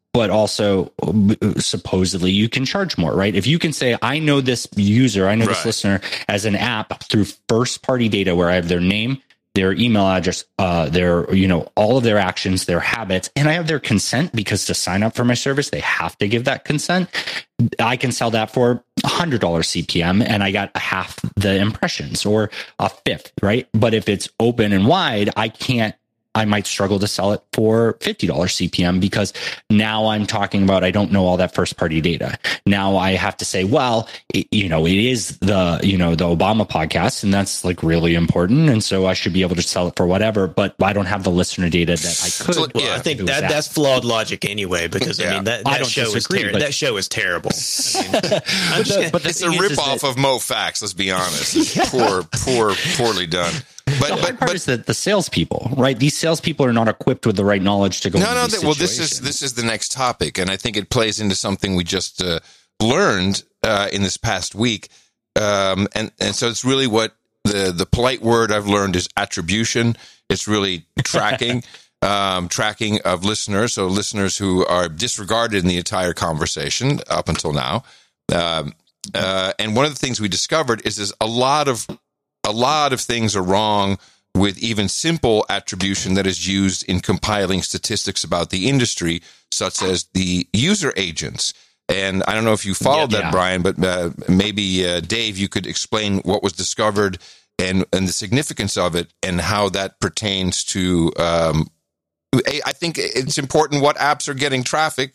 but also supposedly you can charge more, right? If you can say, I know this user, I know this listener as an app through first party data where I have their name, their email address, their, all of their actions, their habits, and I have their consent, because to sign up for my service, they have to give that consent. I can sell that for $100 CPM and I got half the impressions or a fifth, right? But if it's open and wide, I might struggle to sell it for $50 CPM, because now I'm talking about, I don't know all that first party data. Now I have to say, well, it is the Obama podcast, and that's like really important. And so I should be able to sell it for whatever, but I don't have the listener data that I could. Well, I think that's flawed logic anyway, because that show is terrible. But it's a ripoff of Mo Facts. Let's be honest. It's poorly done. But the hard part is that the salespeople, right? These salespeople are not equipped with the right knowledge to go. Well, this is the next topic, and I think it plays into something we just learned in this past week, and so it's really what the polite word I've learned is attribution. It's really tracking. Tracking of listeners, so listeners who are disregarded in the entire conversation up until now. And one of the things we discovered is a lot of things are wrong with even simple attribution that is used in compiling statistics about the industry, such as the user agents. And I don't know if you followed that, Brian, but maybe Dave, you could explain what was discovered and the significance of it and how that pertains to. I think it's important what apps are getting traffic,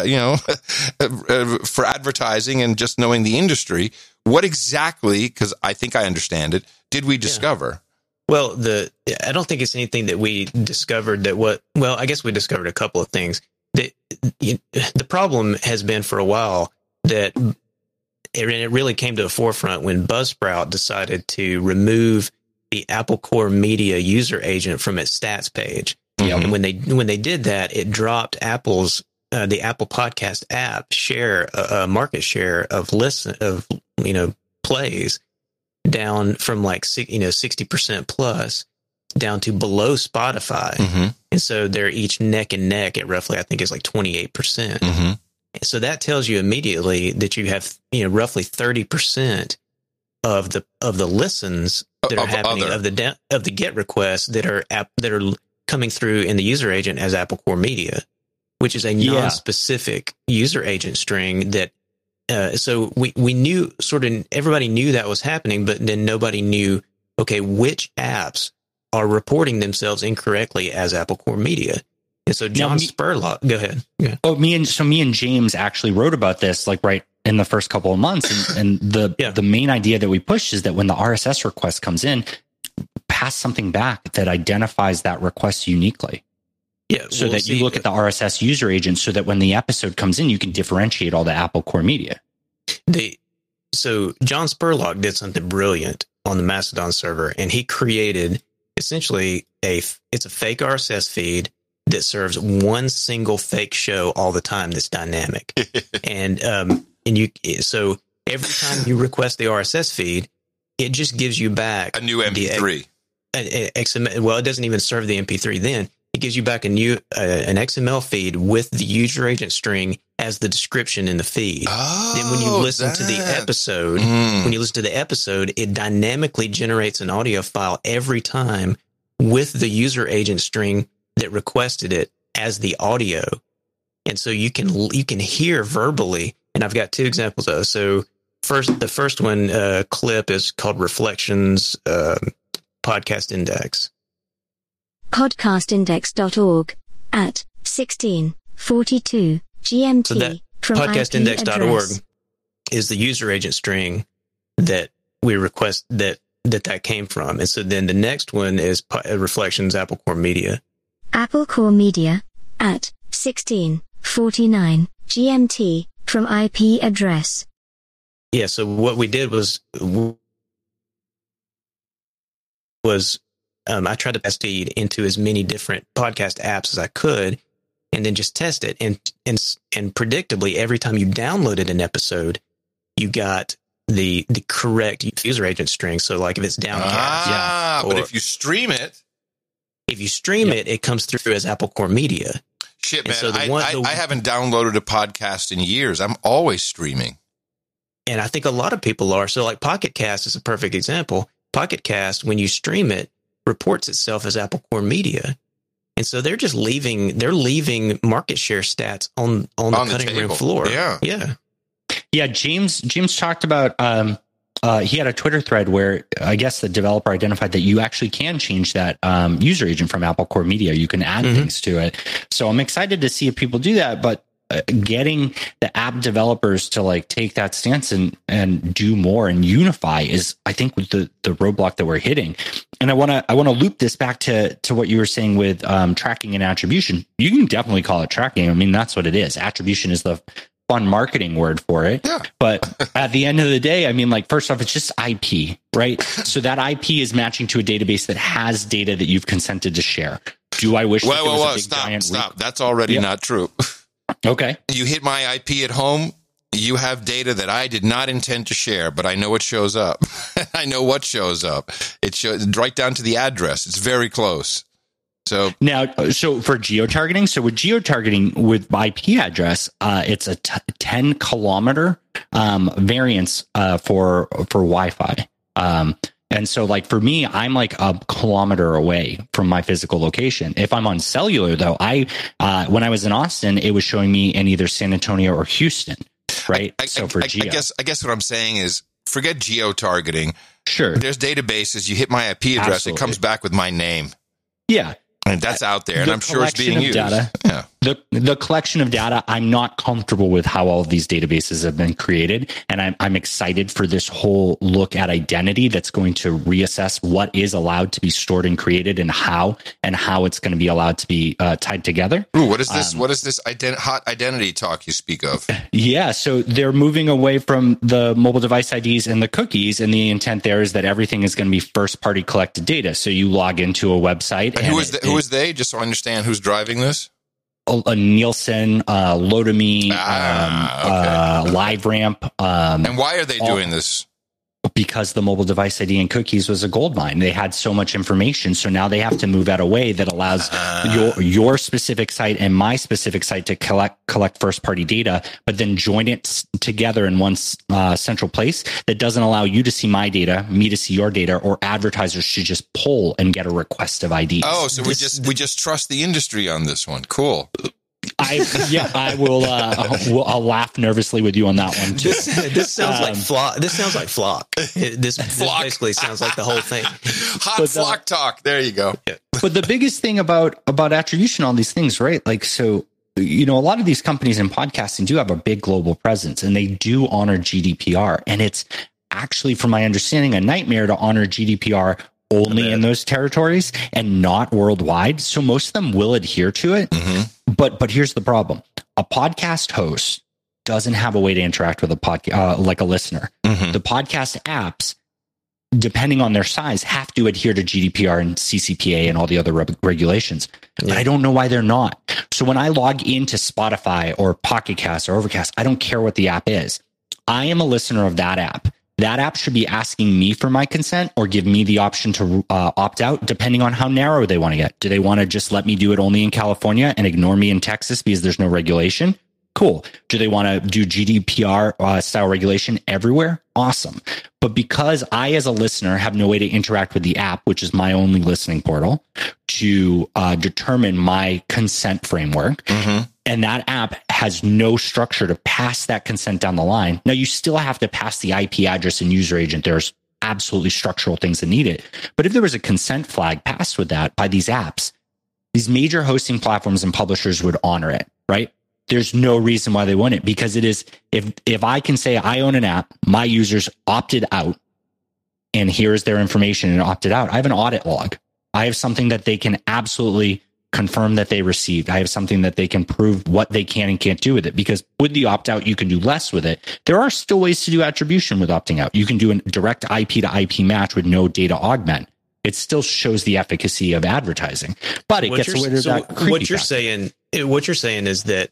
for advertising, and just knowing the industry. What exactly, because I think I understand it, did we discover? Well, I don't think it's anything that we discovered I guess we discovered a couple of things. The problem has been for a while that it really came to the forefront when Buzzsprout decided to remove the Apple Core Media user agent from its stats page. And when they did that, it dropped Apple's the Apple Podcast app market share of plays down from 60% plus down to below Spotify, and so they're each neck and neck at roughly, I think it's like 28%. So that tells you immediately that you have roughly 30% of the listens that are happening of the GET requests that are coming through in the user agent as Apple Core Media, which is a non-specific user agent string that, so we knew, everybody knew that was happening, but then nobody knew, okay, which apps are reporting themselves incorrectly as Apple Core Media. And so John Spurlock, go ahead. Yeah. Oh, me and James actually wrote about this right in the first couple of months. And the main idea that we pushed is that when the RSS request comes in, pass something back that identifies that request uniquely. Yeah. So that you look at the RSS user agent so that when the episode comes in, you can differentiate all the Apple Core Media. So John Spurlock did something brilliant on the Mastodon server, and he created essentially it's a fake RSS feed that serves one single fake show all the time that's dynamic. So every time you request the RSS feed, it just gives you back a new MP3. Well, it doesn't even serve the MP3 then. It gives you back an XML feed with the user agent string as the description in the feed. Then when you listen to the episode, it dynamically generates an audio file every time with the user agent string that requested it as the audio. And so you can hear verbally, and I've got two examples of it. So the first one clip is called Reflections Podcast Index. Podcastindex.org at 16:42 GMT. So that from podcastindex.org is the user agent string that we request that came from. And so then the next one is Reflections Apple Core Media. Apple Core Media at 16:49 GMT from IP address. Yeah, so what we did was I tried to pass feed into as many different podcast apps as I could, and then just test it. And predictably, every time you downloaded an episode, you got the correct user agent string. So like if it's Downcast, but if you stream it, it comes through as Apple Core Media. Shit, man. So I haven't downloaded a podcast in years. I'm always streaming. And I think a lot of people are. So like Pocket Cast is a perfect example. Pocket Cast, when you stream it, reports itself as Apple Core Media. And so they're just leaving market share stats on the cutting room floor. Yeah. Yeah. Yeah. James talked about, he had a Twitter thread where I guess the developer identified that you actually can change that user agent from Apple Core Media. You can add things to it. So I'm excited to see if people do that. But getting the app developers to like take that stance and do more and unify is, I think, with the roadblock that we're hitting. And I want to loop this back to what you were saying with tracking and attribution. You can definitely call it tracking. I mean, that's what it is. Attribution is the fun marketing word for it. Yeah. But at the end of the day, I mean, like, first off, it's just IP, right? So that IP is matching to a database that has data that you've consented to share. Do I wish? Well, stop. That's already not true. Okay. You hit my IP at home. You have data that I did not intend to share, but I know it shows up. I know what shows up. It shows right down to the address. It's very close. So for geotargeting, with geotargeting with IP address, it's a 10 kilometer variance for Wi-Fi. And so, like, for me, I'm like a kilometer away from my physical location. If I'm on cellular, though, when I was in Austin, it was showing me in either San Antonio or Houston, right? I guess what I'm saying is, forget geo-targeting. Sure. There's databases. You hit my IP address, Absolutely. It comes back with my name. Yeah. And that's out there, and I'm sure it's being used. Data, yeah. The collection of data, I'm not comfortable with how all of these databases have been created, and I'm excited for this whole look at identity that's going to reassess what is allowed to be stored and created, and how it's going to be allowed to be tied together. Ooh, what is this? What is this hot identity talk you speak of? Yeah, so they're moving away from the mobile device IDs and the cookies, and the intent there is that everything is going to be first-party collected data. So you log into a website. And who is they? Just so I understand who's driving this. Nielsen, Lotame, LiveRamp. And why are they doing this? Because the mobile device ID and cookies was a gold mine. They had so much information. So now they have to move out a way that allows your specific site and my specific site to collect first party data, but then join it together in one central place that doesn't allow you to see my data, me to see your data, or advertisers to just pull and get a request of IDs. Oh, so we just trust the industry on this one. Cool. I will. I'll laugh nervously with you on that one too. This sounds like Flock. This sounds like Flock. This basically sounds like the whole thing. Hot Flock talk. There you go. Yeah. But the biggest thing about attribution, all these things, right? Like, so, you know, a lot of these companies in podcasting do have a big global presence, and they do honor GDPR. And it's actually, from my understanding, a nightmare to honor GDPR only in those territories and not worldwide. So most of them will adhere to it. Mm-hmm. But here's the problem. A podcast host doesn't have a way to interact with a podcast like a listener. Mm-hmm. The podcast apps, depending on their size, have to adhere to GDPR and CCPA and all the other regulations. Yeah. But I don't know why they're not. So when I log into Spotify or Pocket Cast or Overcast, I don't care what the app is. I am a listener of that app. That app should be asking me for my consent or give me the option to opt out, depending on how narrow they want to get. Do they want to just let me do it only in California and ignore me in Texas because there's no regulation? Cool. Do they want to do GDPR style regulation everywhere? Awesome. But because I, as a listener, have no way to interact with the app, which is my only listening portal, to determine my consent framework, mm-hmm. and that app has no structure to pass that consent down the line. Now, you still have to pass the IP address and user agent. There's absolutely structural things that need it. But if there was a consent flag passed with that by these apps, these major hosting platforms and publishers would honor it, right? There's no reason why they wouldn't, because it is, if I can say I own an app, my users opted out, and here's their information and opted out, I have an audit log. I have something that they can absolutely confirm that they received. I have something that they can prove what they can and can't do with it, because with the opt-out, you can do less with it. There are still ways to do attribution with opting out. You can do a direct IP to IP match with no data augment. It still shows the efficacy of advertising, but it gets rid of that creepy What you're saying is that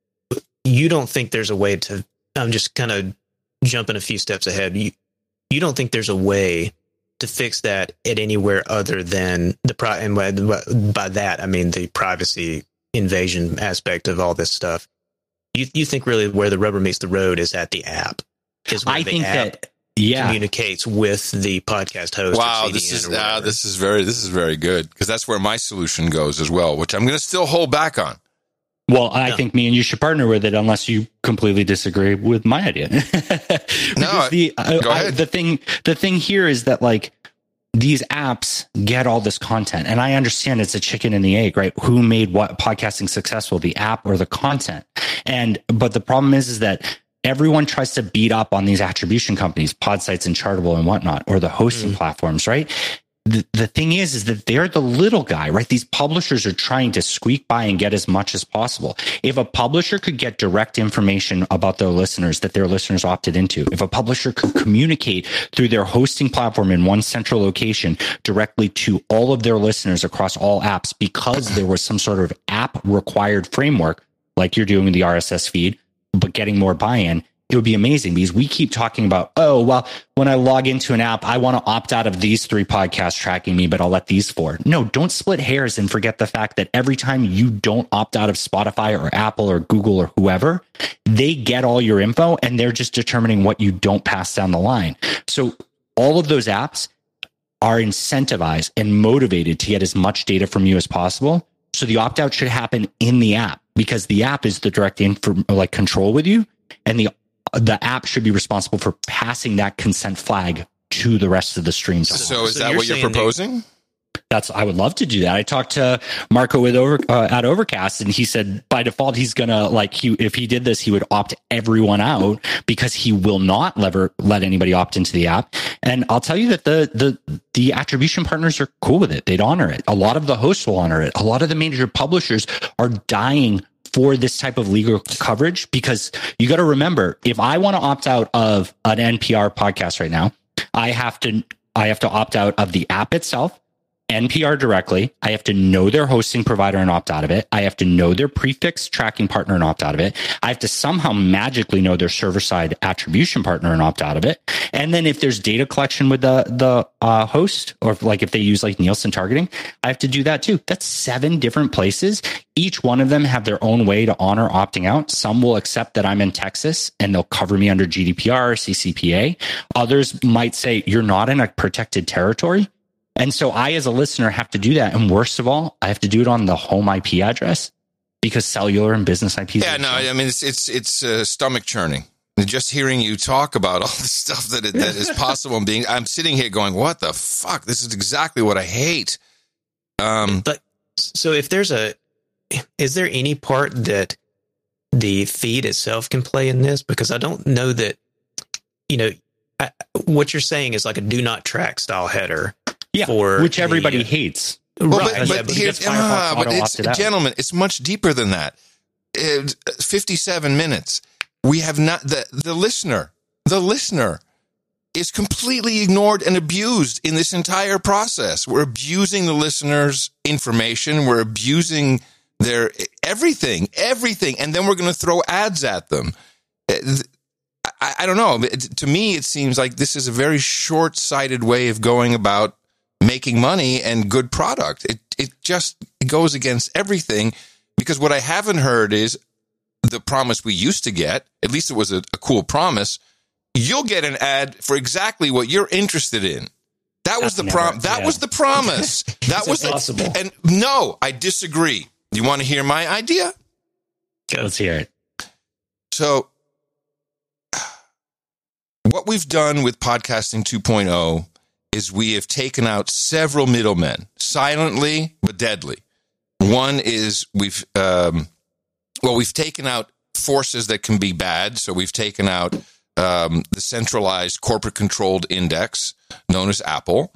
you don't think there's a way to, I'm just kind of jumping a few steps ahead. You don't think there's a way to fix that at anywhere other than and by that, I mean the privacy invasion aspect of all this stuff. You think really where the rubber meets the road is at the app. I think that communicates with the podcast host. Wow, this is very good, because that's where my solution goes as well, which I'm going to still hold back on. Well, I think me and you should partner with it, unless you completely disagree with my idea. Go ahead. The thing here is that, like, these apps get all this content, and I understand it's a chicken and the egg, right? Who made what podcasting successful, the app or the content? But the problem is that everyone tries to beat up on these attribution companies, Podsites and Chartable and whatnot, or the hosting platforms, right? The thing is that they're the little guy, right? These publishers are trying to squeak by and get as much as possible. If a publisher could get direct information about their listeners that their listeners opted into, if a publisher could communicate through their hosting platform in one central location directly to all of their listeners across all apps, because there was some sort of app required framework, like you're doing with the RSS feed, but getting more buy-in, it would be amazing, because we keep talking about, oh, well, when I log into an app, I want to opt out of these 3 podcasts tracking me, but I'll let these 4. No, don't split hairs and forget the fact that every time you don't opt out of Spotify or Apple or Google or whoever, they get all your info and they're just determining what you don't pass down the line. So all of those apps are incentivized and motivated to get as much data from you as possible. So the opt-out should happen in the app, because the app is the direct control with you, and the app should be responsible for passing that consent flag to the rest of the streams. So is that what you're proposing? I would love to do that. I talked to Marco at Overcast, and he said by default he's gonna if he did this, he would opt everyone out, because he will not let anybody opt into the app. And I'll tell you that the attribution partners are cool with it. They'd honor it. A lot of the hosts will honor it. A lot of the major publishers are dying for this type of legal coverage, because you got to remember, if I want to opt out of an NPR podcast right now, I have to opt out of the app itself, NPR directly. I have to know their hosting provider and opt out of it. I have to know their prefix tracking partner and opt out of it. I have to somehow magically know their server-side attribution partner and opt out of it. And then if there's data collection with the host, or if they use Nielsen targeting, I have to do that too. That's 7 different places. Each one of them have their own way to honor opting out. Some will accept that I'm in Texas and they'll cover me under GDPR or CCPA. Others might say, you're not in a protected territory. And so I, as a listener, have to do that. And worst of all, I have to do it on the home IP address, because cellular and business IPs. Yeah, no, I mean, it's stomach churning. Just hearing you talk about all the stuff that is possible, and I'm sitting here going, what the fuck? This is exactly what I hate. So is there any part that the feed itself can play in this? Because I don't know that, what you're saying is like a do not track style header. Yeah, which everybody hates. Right. Gentlemen, it's much deeper than that. 57 minutes. We have not, the listener is completely ignored and abused in this entire process. We're abusing the listener's information. We're abusing their everything. And then we're going to throw ads at them. I don't know. To me, it seems like this is a very short-sighted way of going about making money and good product. It just goes against everything, because what I haven't heard is the promise we used to get. At least it was a cool promise. You'll get an ad for exactly what you're interested in. That was the promise. That was impossible. And no, I disagree. You want to hear my idea? Let's hear it. So what we've done with Podcasting 2.0 is we have taken out several middlemen, silently but deadly. One is we've taken out forces that can be bad. So we've taken out the centralized corporate-controlled index known as Apple.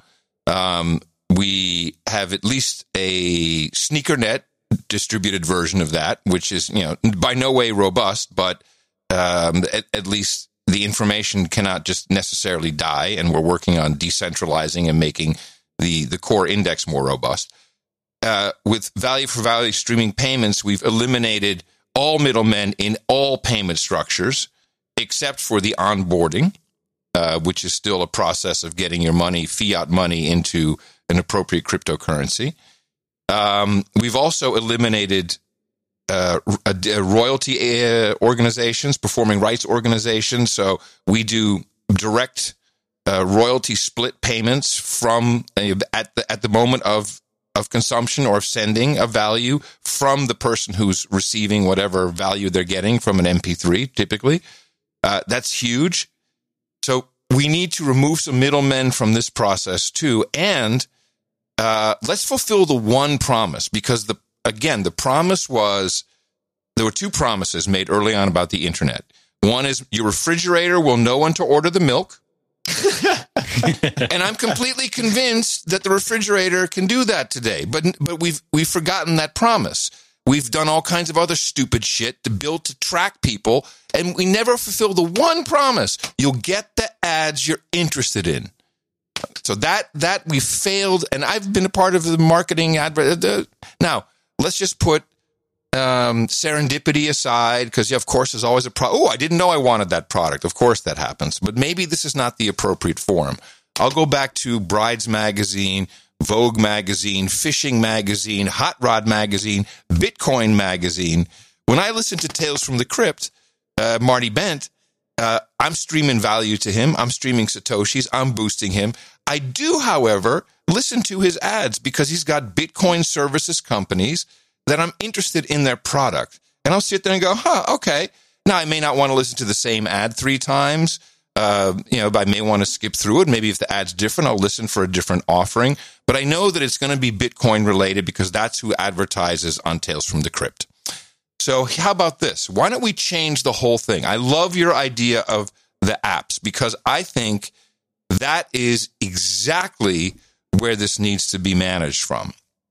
We have at least a SneakerNet distributed version of that, which is by no way robust, but at least the information cannot just necessarily die, and we're working on decentralizing and making the core index more robust. With value-for-value streaming payments, we've eliminated all middlemen in all payment structures, except for the onboarding, which is still a process of getting your money, fiat money, into an appropriate cryptocurrency. We've also eliminated royalty organizations, performing rights organizations. So we do direct royalty split payments from at the moment of consumption or of sending a value from the person who's receiving whatever value they're getting from an MP3, typically. That's huge. So we need to remove some middlemen from this process too. And let's fulfill the one promise, because the promise was, there were two promises made early on about the internet. One is your refrigerator will know when to order the milk. And I'm completely convinced that the refrigerator can do that today. But we've forgotten that promise. We've done all kinds of other stupid shit to track people, and we never fulfill the one promise. You'll get the ads you're interested in. So that we failed, and I've been a part of the marketing advert. Now, let's just put serendipity aside, because of course there's always a I didn't know I wanted that product. Of course that happens, but maybe this is not the appropriate forum. I'll go back to Brides Magazine, Vogue Magazine, Fishing Magazine, Hot Rod Magazine, Bitcoin Magazine. When I listen to Tales from the Crypt, Marty Bent, I'm streaming value to him. I'm streaming Satoshis. I'm boosting him. I do, however, listen to his ads because he's got Bitcoin services companies that I'm interested in their product. And I'll sit there and go, okay. Now, I may not want to listen to the same ad 3 times. But I may want to skip through it. Maybe if the ad's different, I'll listen for a different offering. But I know that it's going to be Bitcoin related because that's who advertises on Tales from the Crypt. So how about this? Why don't we change the whole thing? I love your idea of the apps because I think that is exactly where this needs to be managed from.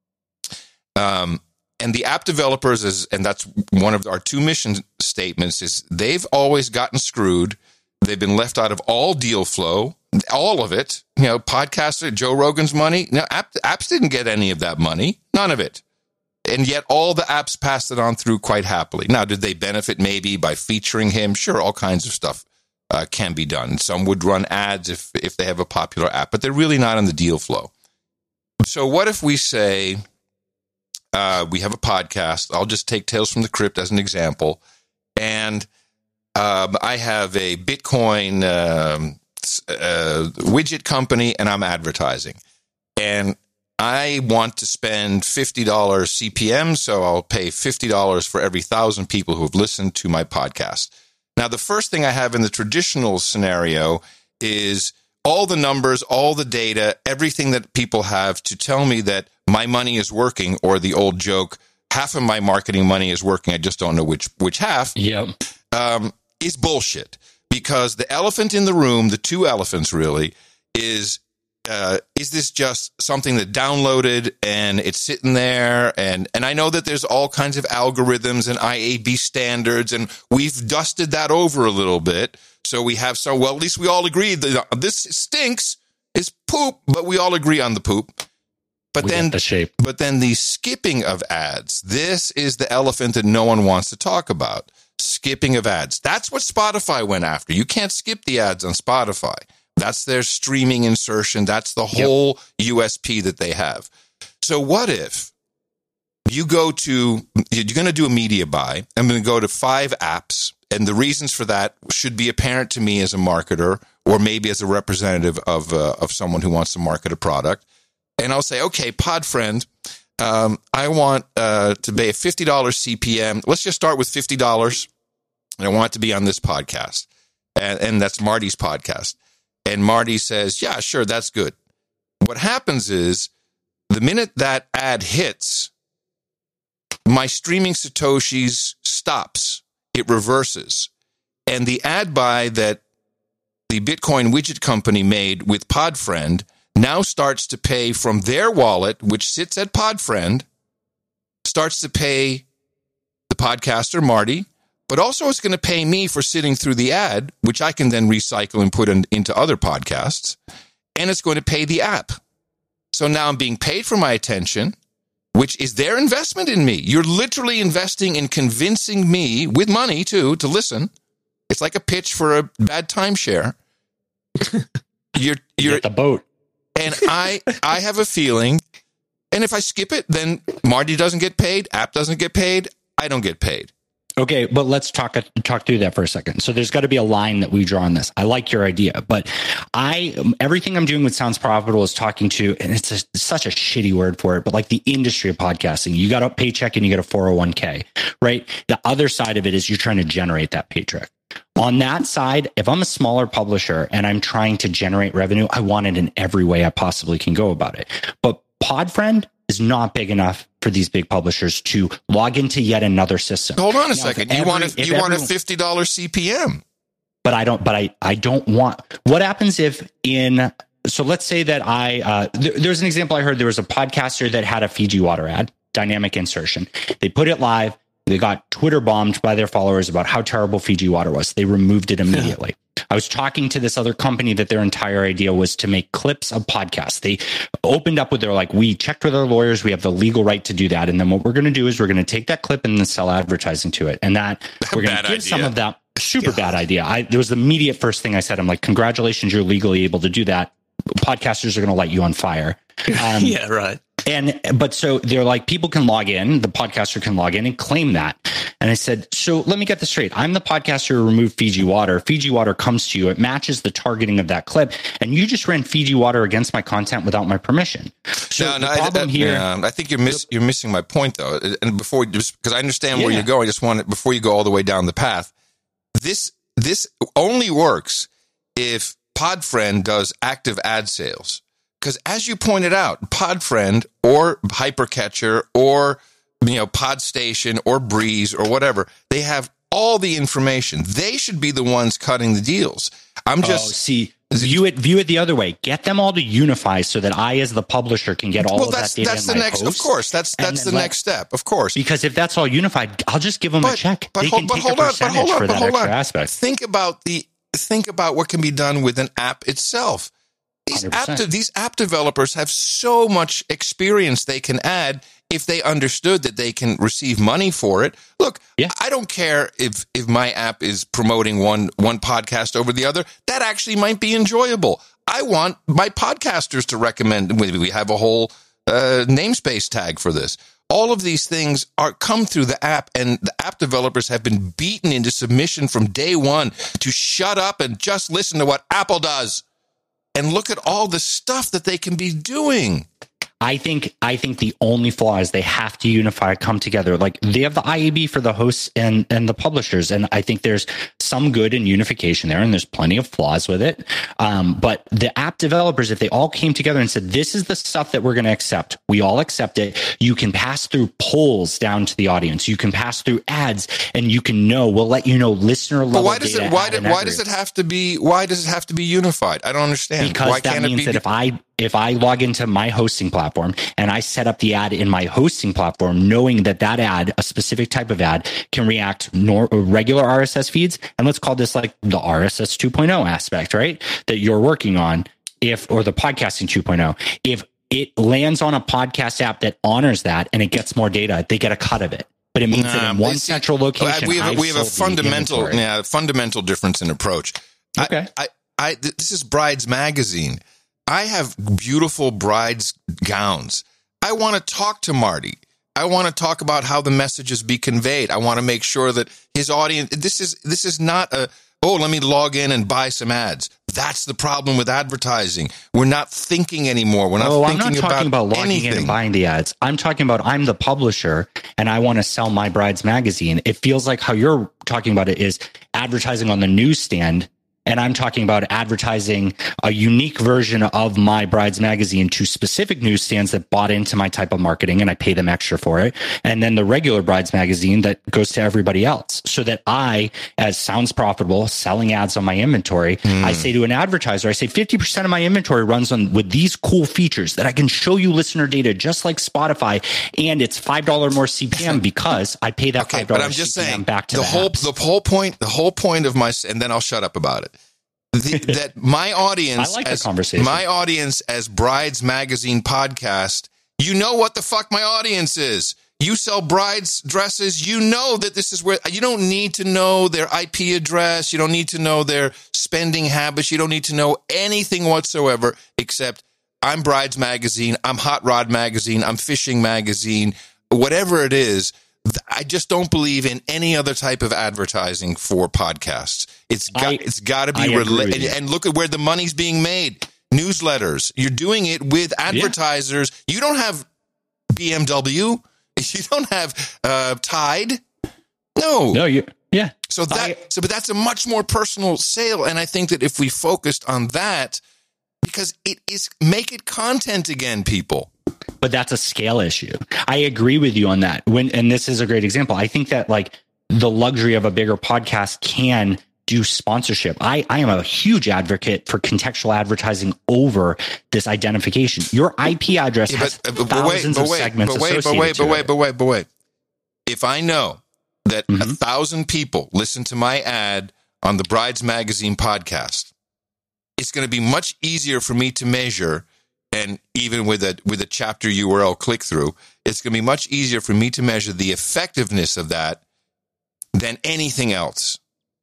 And the app developers, and that's one of our 2 mission statements, is they've always gotten screwed. They've been left out of all deal flow, all of it. Podcaster Joe Rogan's money. No, apps didn't get any of that money, none of it. And yet all the apps passed it on through quite happily. Now, did they benefit maybe by featuring him? Sure, all kinds of stuff can be done. Some would run ads if they have a popular app, but they're really not in the deal flow. So what if we say we have a podcast? I'll just take Tales from the Crypt as an example. And I have a Bitcoin widget company, and I'm advertising. And I want to spend $50 CPM, so I'll pay $50 for every 1,000 people who have listened to my podcast. Now, the first thing I have in the traditional scenario is all the numbers, all the data, everything that people have to tell me that my money is working, or the old joke, half of my marketing money is working, I just don't know which half. Yep. Is bullshit, because the elephant in the room, the 2 elephants really, is this just something that downloaded and it's sitting there? And I know that there's all kinds of algorithms and IAB standards, and we've dusted that over a little bit. So we have at least we all agree that this stinks, is poop, but we all agree on the poop. But then the skipping of ads, this is the elephant that no one wants to talk about. Skipping of ads. That's what Spotify went after. You can't skip the ads on Spotify. That's their streaming insertion. That's the whole USP that they have. So what if you're going to do a media buy. I'm going to go to 5 apps. And the reasons for that should be apparent to me as a marketer, or maybe as a representative of someone who wants to market a product. And I'll say, okay, Podfriend, I want to pay a $50 CPM. Let's just start with $50. And I want it to be on this podcast. And that's Marty's podcast. And Marty says, yeah, sure, that's good. What happens is the minute that ad hits, my streaming Satoshis stops. It reverses. And the ad buy that the Bitcoin widget company made with Podfriend now starts to pay from their wallet, which sits at Podfriend, starts to pay the podcaster, Marty, but also it's going to pay me for sitting through the ad, which I can then recycle and put into other podcasts, and it's going to pay the app. So now I'm being paid for my attention, which is their investment in me. You're literally investing in convincing me, with money too, to listen. It's like a pitch for a bad timeshare. You're at the boat. And I have a feeling, and if I skip it, then Marty doesn't get paid, app doesn't get paid, I don't get paid. Okay, but let's talk through that for a second. So there's got to be a line that we draw on this. I like your idea, but everything I'm doing with Sounds Profitable is talking to, and it's such a shitty word for it, but like the industry of podcasting. You got a paycheck and you get a 401k, right? The other side of it is you're trying to generate that paycheck. On that side, if I'm a smaller publisher and I'm trying to generate revenue, I want it in every way I possibly can go about it. But Podfriend is not big enough for these big publishers to log into yet another system. Hold on a second. You want a $50 CPM. But I don't want, what happens if so let's say that there's an example I heard. There was a podcaster that had a Fiji water ad, dynamic insertion. They put it live. They got Twitter bombed by their followers about how terrible Fiji water was. They removed it immediately. I was talking to this other company that their entire idea was to make clips of podcasts. They opened up with, they're like, we checked with our lawyers. We have the legal right to do that. And then what we're going to do is we're going to take that clip and then sell advertising to it. And that we're going to give some of that bad idea. There was the immediate first thing I said. I'm like, congratulations, you're legally able to do that. Podcasters are going to light you on fire. Yeah, right. But so they're like, people can log in, the podcaster can log in and claim that. And I said, so let me get this straight. I'm the podcaster who removed Fiji water. Fiji water comes to you. It matches the targeting of that clip. And you just ran Fiji water against my content without my permission. So the problem here. I think you're missing my point though. And before, because I understand where you're going, I just want to, before you go all the way down the path, this only works if Podfriend does active ad sales. Because as you pointed out, Podfriend or Hypercatcher or Podstation or Breeze or whatever, they have all the information. They should be the ones cutting the deals. View it the other way. Get them all to unify so that I, as the publisher, can get all of that data. That's the next. Of course, that's the next step. Of course, because if that's all unified, I'll just give them a check. They can take a percentage for that extra aspect. Think about what can be done with an app itself. These app developers have so much experience they can add if they understood that they can receive money for it. Look, I don't care if my app is promoting one podcast over the other. That actually might be enjoyable. I want my podcasters to recommend. We have a whole namespace tag for this. All of these things come through the app, and the app developers have been beaten into submission from day one to shut up and just listen to what Apple does. And look at all the stuff that they can be doing. I think the only flaw is they have to unify, come together. Like they have the IAB for the hosts and the publishers. And I think there's some good in unification there, and there's plenty of flaws with it. But the app developers, if they all came together and said, this is the stuff that we're going to accept, we all accept it. You can pass through polls down to the audience. You can pass through ads, and you can we'll let you know listener level data. Why does it have to be unified? I don't understand. Because why that means that if I log into my hosting platform and I set up the ad in my hosting platform, knowing that ad, a specific type of ad, can react regular RSS feeds, and let's call this like the RSS 2.0 aspect, right? That you're working on, or the podcasting 2.0. If it lands on a podcast app that honors that and it gets more data, they get a cut of it. But it means that in one central location, we have a fundamental difference in approach. Okay. This is Brides Magazine. I have beautiful brides gowns. I want to talk to Marty. I want to talk about how the messages be conveyed. I want to make sure that his audience, this is not let me log in and buy some ads. That's the problem with advertising. We're not thinking anymore. We're not thinking I'm not talking about logging anything. in and buying the ads. I'm talking about I'm the publisher and I want to sell my Brides Magazine. It feels like how you're talking about it is advertising on the newsstand. And I'm talking about advertising a unique version of my Brides Magazine to specific newsstands that bought into my type of marketing, and I pay them extra for it. And then the regular Brides Magazine that goes to everybody else, so that I, as Sounds Profitable, selling ads on my inventory, I say to an advertiser, I say 50% of my inventory runs with these cool features that I can show you listener data, just like Spotify, and it's $5 more CPM because I pay that $5 but I'm just CPM saying, back to the whole point of my, and then I'll shut up about it. That my audience, I like the conversation. My audience as Brides Magazine podcast, you know what the fuck my audience is. You sell brides dresses. You know that this is where you don't need to know their IP address. You don't need to know their spending habits. You don't need to know anything whatsoever except I'm Brides Magazine. I'm Hot Rod Magazine. I'm Fishing Magazine. Whatever it is. I just don't believe in any other type of advertising for podcasts. It's got to be related. And look at where the money's being made. Newsletters. You're doing it with advertisers. Yeah. You don't have BMW. You don't have Tide. No. Yeah. But that's a much more personal sale. And I think that if we focused on that, because make it content again, people. But that's a scale issue. I agree with you on that. And this is a great example. I think that like the luxury of a bigger podcast can do sponsorship. I am a huge advocate for contextual advertising over this identification. Your IP address has thousands of segments associated to it. But wait. If I know that 1,000 people listen to my ad on the Brides Magazine podcast, it's going to be much easier for me to measure. And even with a chapter URL click through, it's going to be much easier for me to measure the effectiveness of that than anything else.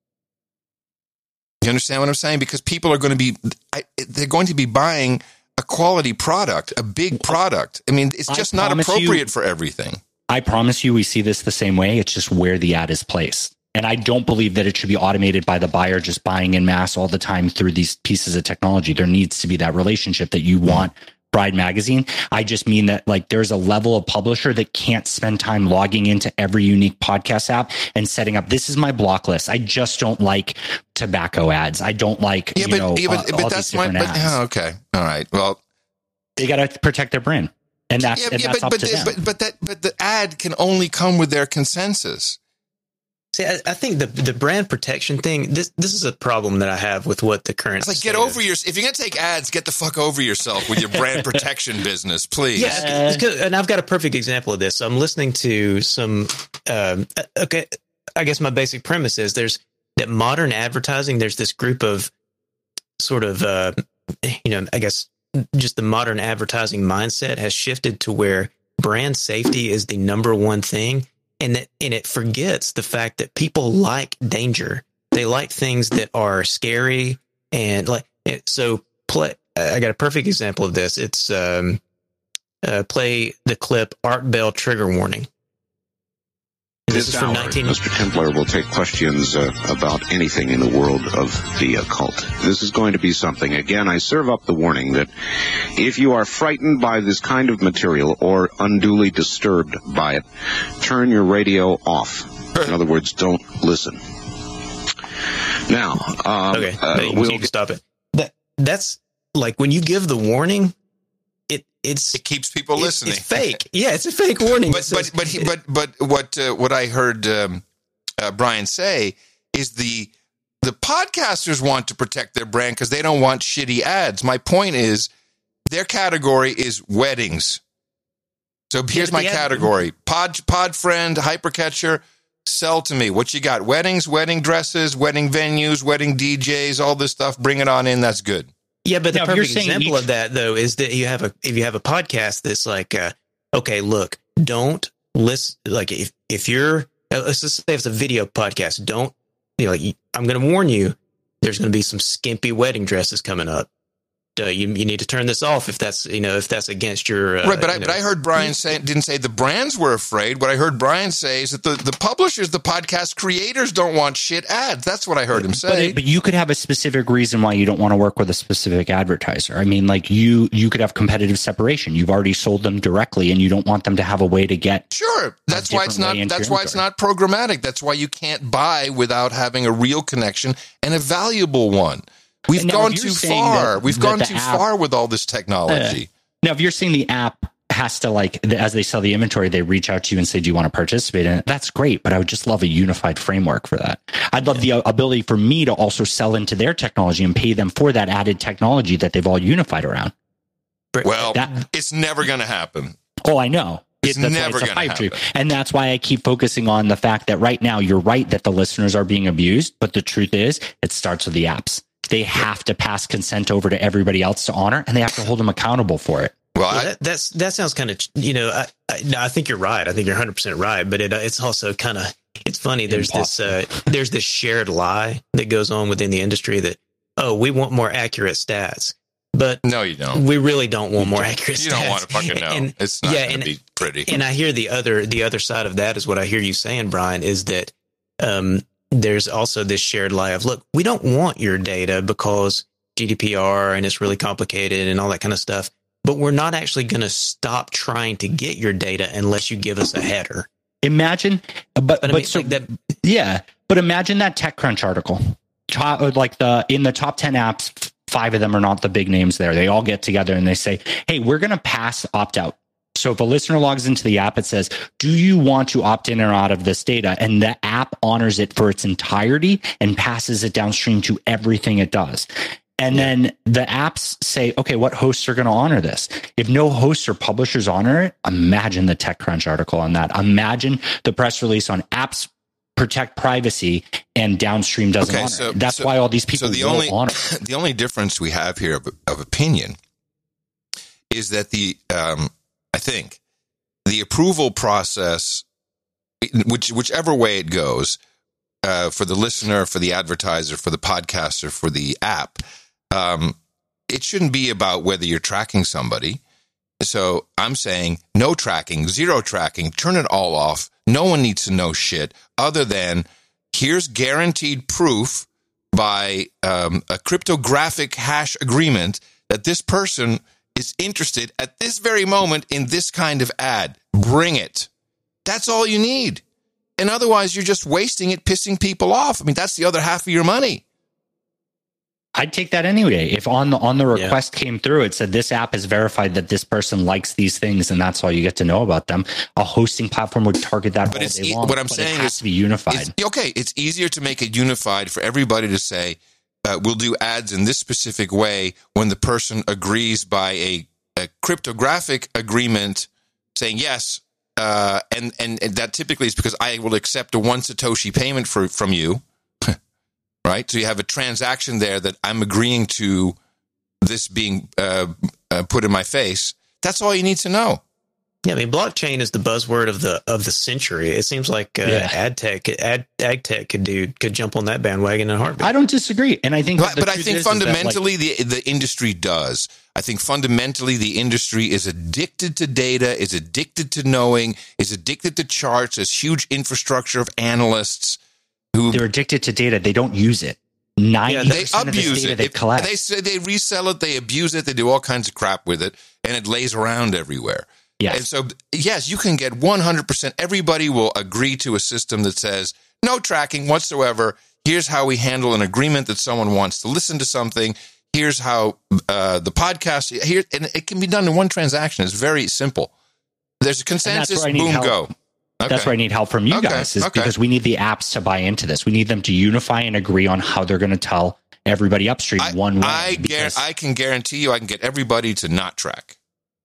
You understand what I'm saying? Because people are going to be buying a quality product, a big product. I mean, it's just not appropriate for everything. I promise you, we see this the same way. It's just where the ad is placed. And I don't believe that it should be automated by the buyer just buying in mass all the time through these pieces of technology. There needs to be that relationship that you want. Bride Magazine. I just mean that like there's a level of publisher that can't spend time logging into every unique podcast app and setting up, this is my block list. I just don't like tobacco ads. I don't like, all these different ads. Okay. All right. Well, they got to protect their brand. And that's up to them. But the ad can only come with their consensus. See, I think the brand protection thing, this is a problem that I have with what the current... It's like, if you're going to take ads, get the fuck over yourself with your brand protection business, please. Yeah, and I've got a perfect example of this. So I'm listening to some... okay, I guess my basic premise is there's that modern advertising, there's this group of sort of, I guess just the modern advertising mindset has shifted to where brand safety is the number one thing. And it forgets the fact that people like danger. They like things that are scary and I got a perfect example of this. It's play the clip Art Bell trigger warning. This is from Mr. Templar will take questions about anything in the world of the occult. This is going to be something. Again, I serve up the warning that if you are frightened by this kind of material or unduly disturbed by it, turn your radio off. In other words, don't listen. Now, you can stop it. That's like when you give the warning. It keeps people listening. It's fake. Yeah, it's a fake warning. But what I heard Brian say is the podcasters want to protect their brand because they don't want shitty ads. My point is their category is weddings. So here's my category: pod friend, hypercatcher. Sell to me what you got: weddings, wedding dresses, wedding venues, wedding DJs, all this stuff. Bring it on in. That's good. Yeah, but the perfect example of that, though, is that if you have a podcast that's like, okay, look, don't listen. Like if you're, let's just say it's a video podcast, I'm going to warn you, there's going to be some skimpy wedding dresses coming up. You need to turn this off if that's against your right. But I heard Brian didn't say the brands were afraid. What I heard Brian say is that the publishers, the podcast creators, don't want shit ads. That's what I heard him say. But you could have a specific reason why you don't want to work with a specific advertiser. I mean, like you could have competitive separation. You've already sold them directly, and you don't want them to have a way to get. Sure, that's why it's not. That's why it's not programmatic. That's why you can't buy without having a real connection and a valuable one. We've gone too far. We've gone too far with all this technology. Now, if you're saying the app has to, like, as they sell the inventory, they reach out to you and say, do you want to participate in it? That's great, but I would just love a unified framework for that. I'd love the ability for me to also sell into their technology and pay them for that added technology that they've all unified around. Well, it's never going to happen. Oh, I know. It's never going to happen. And that's why I keep focusing on the fact that right now, you're right that the listeners are being abused, but the truth is it starts with the apps. They have to pass consent over to everybody else to honor, and they have to hold them accountable for it. Well, that sounds kind of, I think you're right. I think you're 100% right. But it's also kind of, it's funny. There's this shared lie that goes on within the industry that, we want more accurate stats. But no, you don't. We really don't want more accurate stats. You don't want to fucking know. And, it's not going to be pretty. And I hear the other side of that is what I hear you saying, Brian, is that there's also this shared lie of, look, we don't want your data because GDPR and it's really complicated and all that kind of stuff. But we're not actually going to stop trying to get your data unless you give us a header. Imagine, but I mean, so, like that. Yeah, but imagine that TechCrunch article. In the top 10 apps, 5 of them are not the big names there. They all get together and they say, hey, we're going to pass opt-out. So if a listener logs into the app, it says, do you want to opt in or out of this data? And the app honors it for its entirety and passes it downstream to everything it does. And then the apps say, okay, what hosts are going to honor this? If no hosts or publishers honor it, imagine the TechCrunch article on that. Imagine the press release on apps protect privacy and downstream doesn't honor it. That's why all these people will honor it. The only difference we have here of opinion is that I think the approval process, whichever way it goes, for the listener, for the advertiser, for the podcaster, for the app, it shouldn't be about whether you're tracking somebody. So I'm saying no tracking, zero tracking, turn it all off. No one needs to know shit other than here's guaranteed proof by a cryptographic hash agreement that this person is interested at this very moment in this kind of ad. Bring it. That's all you need. And otherwise, you're just wasting it, pissing people off. I mean, that's the other half of your money. I'd take that anyway. If on the request came through, it said this app has verified that this person likes these things, and that's all you get to know about them. A hosting platform would target that all day long. What I'm saying it has to be unified. It's easier to make it unified for everybody to say, we'll do ads in this specific way when the person agrees by a cryptographic agreement saying yes. And that typically is because I will accept a 1 Satoshi payment from you. Right? So you have a transaction there that I'm agreeing to this being put in my face. That's all you need to know. Yeah, I mean, blockchain is the buzzword of the century. It seems like ag tech could jump on that bandwagon in a heartbeat. I don't disagree, and I think, but I think fundamentally the industry does. I think fundamentally the industry is addicted to data, is addicted to knowing, is addicted to charts. There's huge infrastructure of analysts who they're addicted to data. They don't use it. 90% of this data they collect. They resell it. They abuse it. They do all kinds of crap with it, and it lays around everywhere. Yes. And so, yes, you can get 100%. Everybody will agree to a system that says no tracking whatsoever. Here's how we handle an agreement that someone wants to listen to something. Here's how the podcast here, and it can be done in one transaction. It's very simple. There's a consensus. Boom, go. Okay. That's where I need help from you guys, because we need the apps to buy into this. We need them to unify and agree on how they're going to tell everybody upstream one way. I can guarantee you I can get everybody to not track.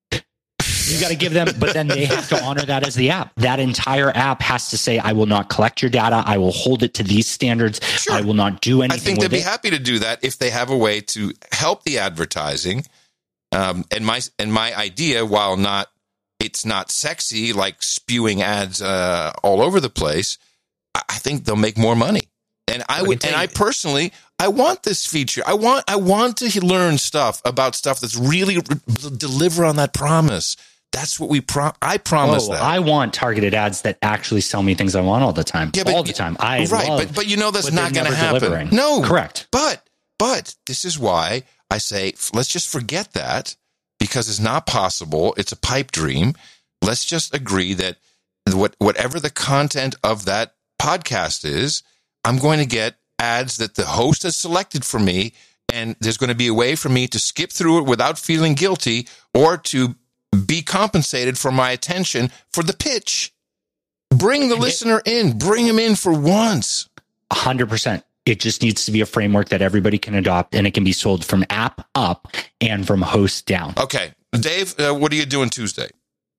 You got to give them, but then they have to honor that as the app. That entire app has to say, I will not collect your data. I will hold it to these standards. Sure. I will not do anything. I think they'd be happy to do that if they have a way to help the advertising. And my idea, while it's not sexy, like spewing ads all over the place, I think they'll make more money. And I personally want this feature. I want to learn stuff about stuff that's really deliver on that promise. That's what I promise that. I want targeted ads that actually sell me things I want all the time. Yeah, all the time. But that's not going to happen. Delivering. No, correct. But this is why I say let's just forget that, because it's not possible. It's a pipe dream. Let's just agree that whatever the content of that podcast is, I'm going to get ads that the host has selected for me, and there's going to be a way for me to skip through it without feeling guilty, or to be compensated for my attention for the pitch. Bring the listener in. Bring him in for once. 100%. It just needs to be a framework that everybody can adopt, and it can be sold from app up and from host down. Okay. Dave, what are you doing Tuesday?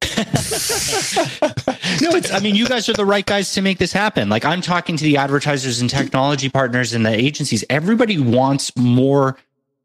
No, you guys are the right guys to make this happen. Like, I'm talking to the advertisers and technology partners and the agencies. Everybody wants more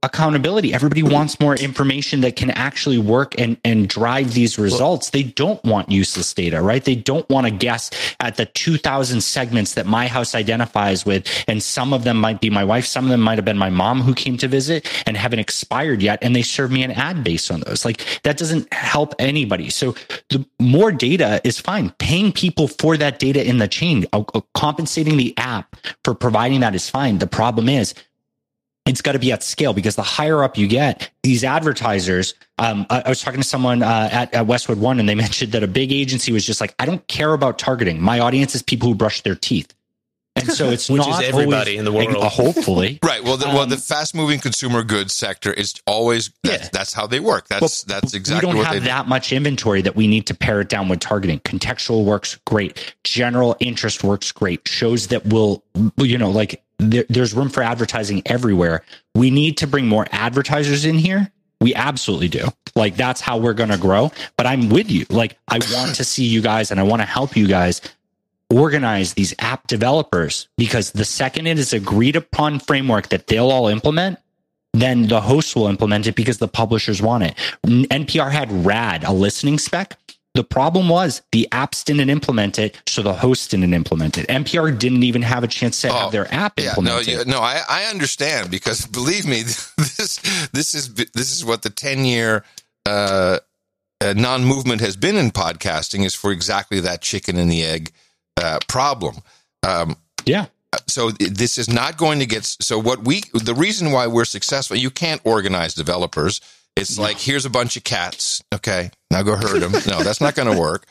accountability. Everybody wants more information that can actually work and drive these results. They don't want useless data, right? They don't want to guess at the 2,000 segments that my house identifies with. And some of them might be my wife. Some of them might have been my mom who came to visit and haven't expired yet. And they serve me an ad based on those. Like, that doesn't help anybody. So the more data is fine. Paying people for that data in the chain, compensating the app for providing that is fine. The problem is, it's got to be at scale, because the higher up you get, these advertisers, I was talking to someone at Westwood One, and they mentioned that a big agency was just like, I don't care about targeting. My audience is people who brush their teeth. And so it's which not is everybody always, in the world. Hopefully. Right. Well, the fast-moving consumer goods sector is always, that's how they work. That's exactly what they do. We don't have that much inventory that we need to pare it down with targeting. Contextual works great. General interest works great. Shows that will, there's room for advertising everywhere. We need to bring more advertisers in here. We absolutely do. Like, that's how we're going to grow. But I'm with you. Like, I want to see you guys, and I want to help you guys organize these app developers, because the second it is agreed upon framework that they'll all implement, then the hosts will implement it because the publishers want it. NPR had RAD, a listening spec. The problem was the apps didn't implement it, so the hosts didn't implement it. NPR didn't even have a chance to have their app implemented. I understand, because believe me, this is what the 10-year non-movement has been in podcasting, is for exactly that chicken and the egg problem. So this is not going to get. So the reason why we're successful, you can't organize developers. It's like, here's a bunch of cats. Okay, now go herd them. No, that's not going to work.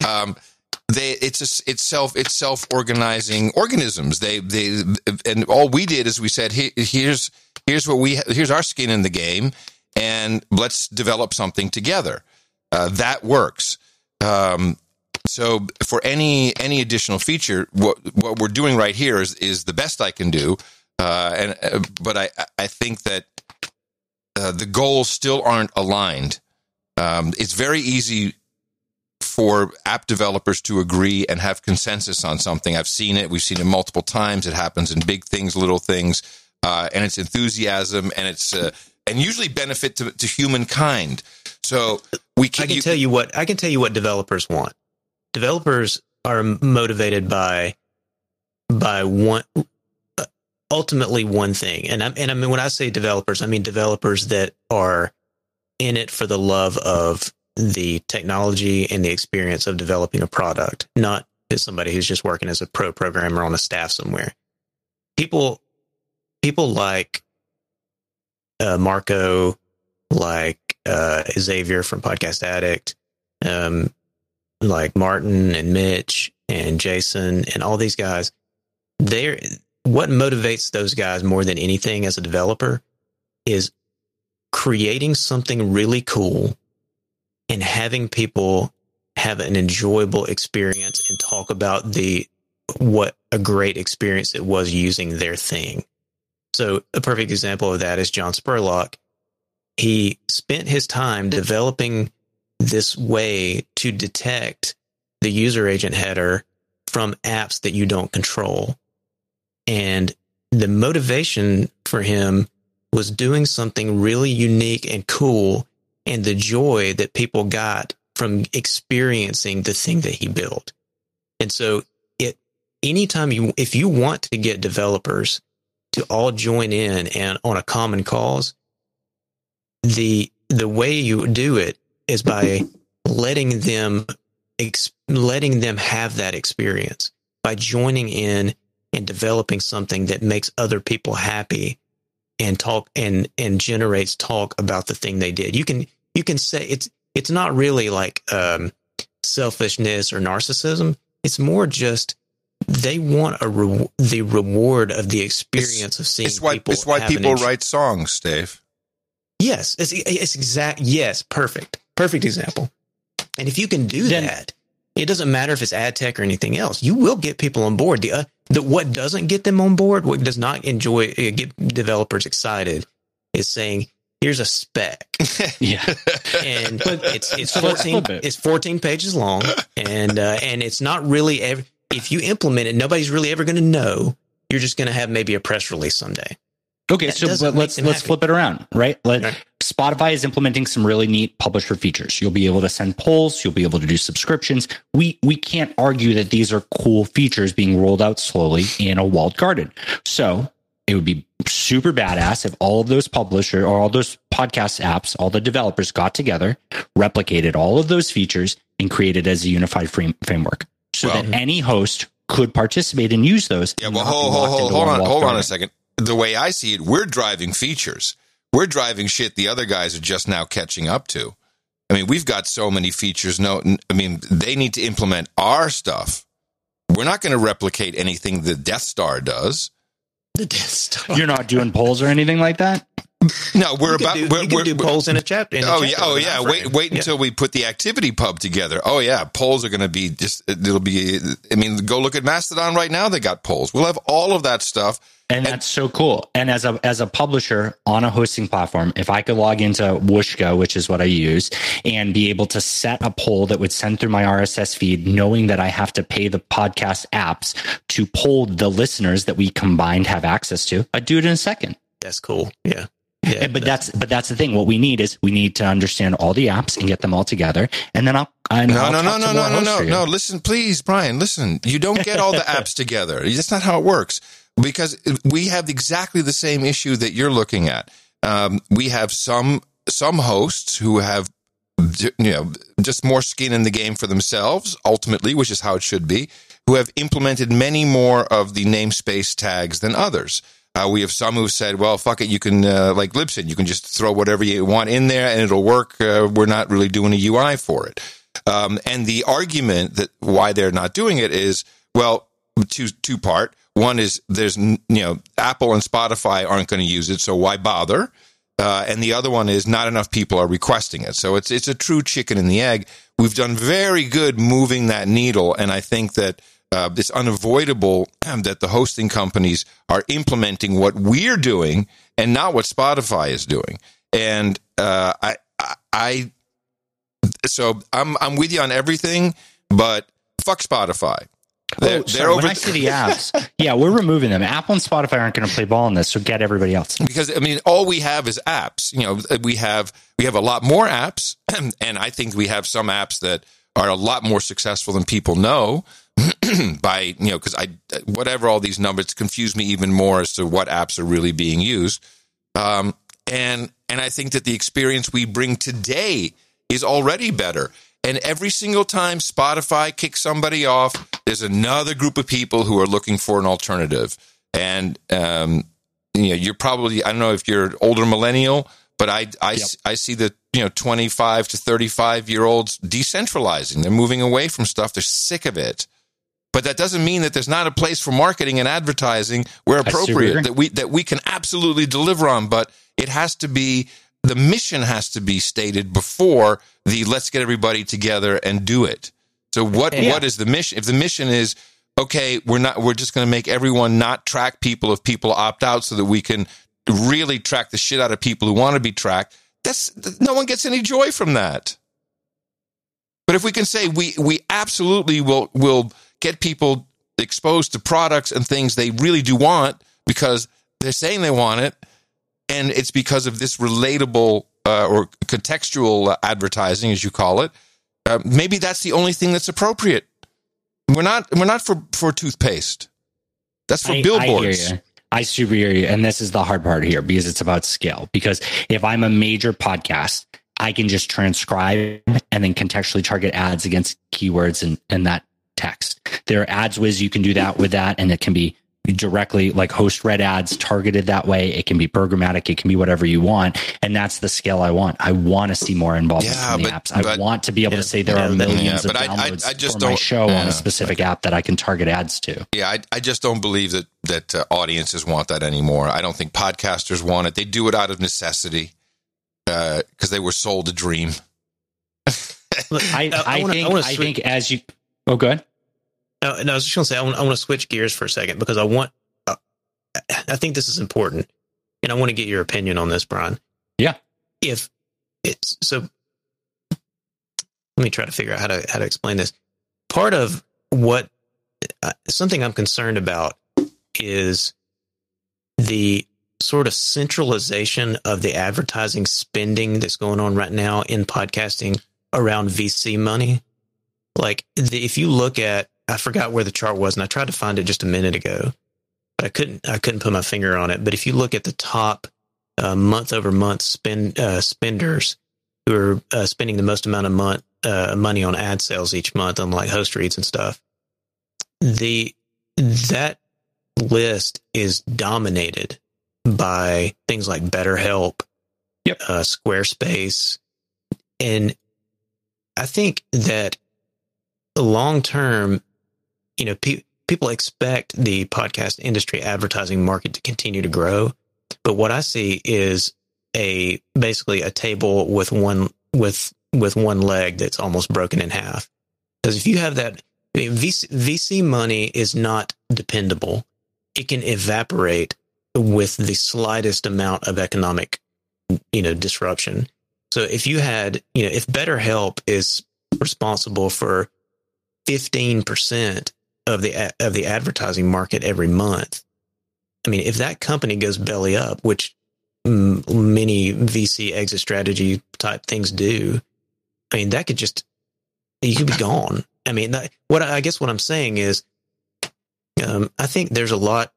It's self-organizing organisms. And all we did is we said, here's our skin in the game, and let's develop something together. That works. So for any additional feature, what we're doing right here is the best I can do. But I think that the goals still aren't aligned. It's very easy for app developers to agree and have consensus on something. I've seen it. We've seen it multiple times. It happens in big things, little things, and it's enthusiasm, and it's and usually benefit to humankind. So I can tell you what developers want. Developers are motivated by ultimately one thing, and I mean, when I say developers, I mean developers that are in it for the love of the technology and the experience of developing a product, not as somebody who's just working as a pro programmer on a staff somewhere. People like Marco, like Xavier from Podcast Addict, like Martin and Mitch and Jason and all these guys. What motivates those guys more than anything as a developer is creating something really cool and having people have an enjoyable experience and talk about what a great experience it was using their thing. So a perfect example of that is John Spurlock. He spent his time developing this way to detect the user agent header from apps that you don't control. And the motivation for him was doing something really unique and cool, and the joy that people got from experiencing the thing that he built. And so if you want to get developers to all join in and on a common cause, the way you do it is by letting them have that experience, by joining in and developing something that makes other people happy and talk and generates talk about the thing they did. You can say it's not really like selfishness or narcissism. It's more just they want the reward of the experience of seeing people. It's why people write songs, Dave. Yes, it's exact. Yes, perfect example. And if you can do that, it doesn't matter if it's ad tech or anything else. You will get people on board. What doesn't get them on board, what does not get developers excited, is saying, "Here's a spec." Yeah, and it's 14 pages long, and it's not really if you implement it, nobody's really ever going to know. You're just going to have maybe a press release someday. Okay, but let's flip it around, right? Spotify is implementing some really neat publisher features. You'll be able to send polls. You'll be able to do subscriptions. We can't argue that these are cool features being rolled out slowly in a walled garden. So it would be super badass if all of those publisher or all those podcast apps, all the developers got together, replicated all of those features, and created as a unified framework, so that any host could participate and use those. Yeah, well, hold on a second. The way I see it, we're driving features. We're driving shit the other guys are just now catching up to. I mean, we've got so many features. They need to implement our stuff. We're not going to replicate anything the Death Star does. The Death Star. You're not doing polls or anything like that? No, we're do polls in a chapter. Wait until we put the activity pub together. Oh yeah, polls are going to be go look at Mastodon right now. They got polls. We'll have all of that stuff. And that's so cool. And as a publisher on a hosting platform, if I could log into Whooshka, which is what I use, and be able to set a poll that would send through my RSS feed, knowing that I have to pay the podcast apps to poll the listeners that we combined have access to, I'd do it in a second. That's cool. Yeah. Yeah, but that's the thing. What we need to understand all the apps and get them all together, and then No. Listen, please, Brian. Listen, you don't get all the apps together. That's not how it works, because we have exactly the same issue that you're looking at. We have some hosts who have just more skin in the game for themselves, ultimately, which is how it should be, who have implemented many more of the namespace tags than others. We have some who said, well, fuck it, you can, like Libsyn, you can just throw whatever you want in there and it'll work. We're not really doing a UI for it. And the argument that why they're not doing it is, well, two part. One is there's, Apple and Spotify aren't going to use it, so why bother? And the other one is not enough people are requesting it. So it's a true chicken and the egg. We've done very good moving that needle, and I think that it's unavoidable that the hosting companies are implementing what we're doing and not what Spotify is doing. And so I'm with you on everything, but fuck Spotify. When I see the apps, we're removing them. Apple and Spotify aren't going to play ball in this, so get everybody else. Because all we have is apps. We have a lot more apps, and I think we have some apps that are a lot more successful than people know. By because whatever all these numbers confuse me even more as to what apps are really being used, and I think that the experience we bring today is already better. And every single time Spotify kicks somebody off, there's another group of people who are looking for an alternative. And you're probably, I don't know if you're an older millennial, but I see the 25 to 35-year-olds decentralizing. They're moving away from stuff. They're sick of it. But that doesn't mean that there's not a place for marketing and advertising where appropriate that we can absolutely deliver on. But it has to be, the mission has to be stated before the let's get everybody together and do it. So what is the mission? If the mission is, okay, we're just going to make everyone not track people if people opt out so that we can really track the shit out of people who want to be tracked. No one gets any joy from that. But if we can say we absolutely will get people exposed to products and things they really do want because they're saying they want it, and it's because of this relatable or contextual advertising, as you call it, maybe that's the only thing that's appropriate. We're not for toothpaste. That's for billboards. I hear you. I super hear you. And this is the hard part here because it's about scale. Because if I'm a major podcast, I can just transcribe and then contextually target ads against keywords and that text. There are AdsWiz, you can do that with that, and it can be directly like host read ads targeted that way. It can be programmatic. It can be whatever you want. And that's the scale I want. I want to see more involvement from the apps. I want to be able to say there are millions of downloads for my show on a specific app that I can target ads to. Yeah, I just don't believe that audiences want that anymore. I don't think podcasters want it. They do it out of necessity because they were sold a dream. I think as you... Oh, go ahead. No, I was just going to say, I want to switch gears for a second because I think this is important, and I want to get your opinion on this, Brian. Yeah. If it's so, let me try to figure out how to explain this. Part of what something I'm concerned about is the sort of centralization of the advertising spending that's going on right now in podcasting around VC money. Like if you look at, I forgot where the chart was, and I tried to find it just a minute ago, but I couldn't put my finger on it. But if you look at the top month over month spenders who are spending the most amount of money on ad sales each month on like host reads and stuff, that list is dominated by things like BetterHelp, Squarespace, and I think that long term, people expect the podcast industry advertising market to continue to grow, but what I see is basically a table with one leg that's almost broken in half. Because if you have that, VC money is not dependable. It can evaporate with the slightest amount of economic, disruption. So if you had, if BetterHelp is responsible for 15% of the advertising market every month, I mean, if that company goes belly up, which many VC exit strategy type things do, I mean, you could be gone. I mean, what I'm saying is, I think there's a lot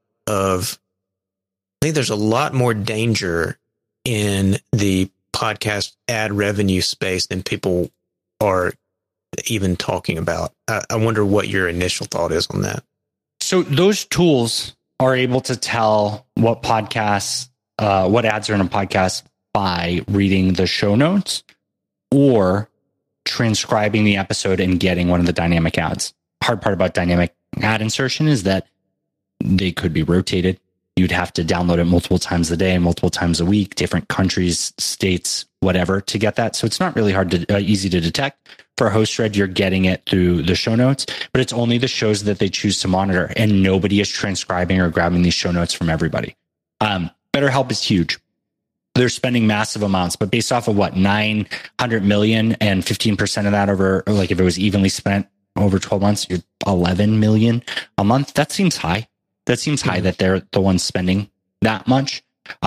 more danger in the podcast ad revenue space than people are even talking about. I wonder what your initial thought is on that. So those tools are able to tell what podcasts, what ads are in a podcast by reading the show notes or transcribing the episode and getting one of the dynamic ads. Hard part about dynamic ad insertion is that they could be rotated. You'd have to download it multiple times a day, multiple times a week, different countries, states, whatever, to get that. So it's not really easy to detect. For a host read, you're getting it through the show notes, but it's only the shows that they choose to monitor, and nobody is transcribing or grabbing these show notes from everybody. BetterHelp is huge. They're spending massive amounts, but based off of what, 900 million and 15% of that over, like if it was evenly spent over 12 months, you're 11 million a month. That seems high. That seems high that they're the ones spending that much.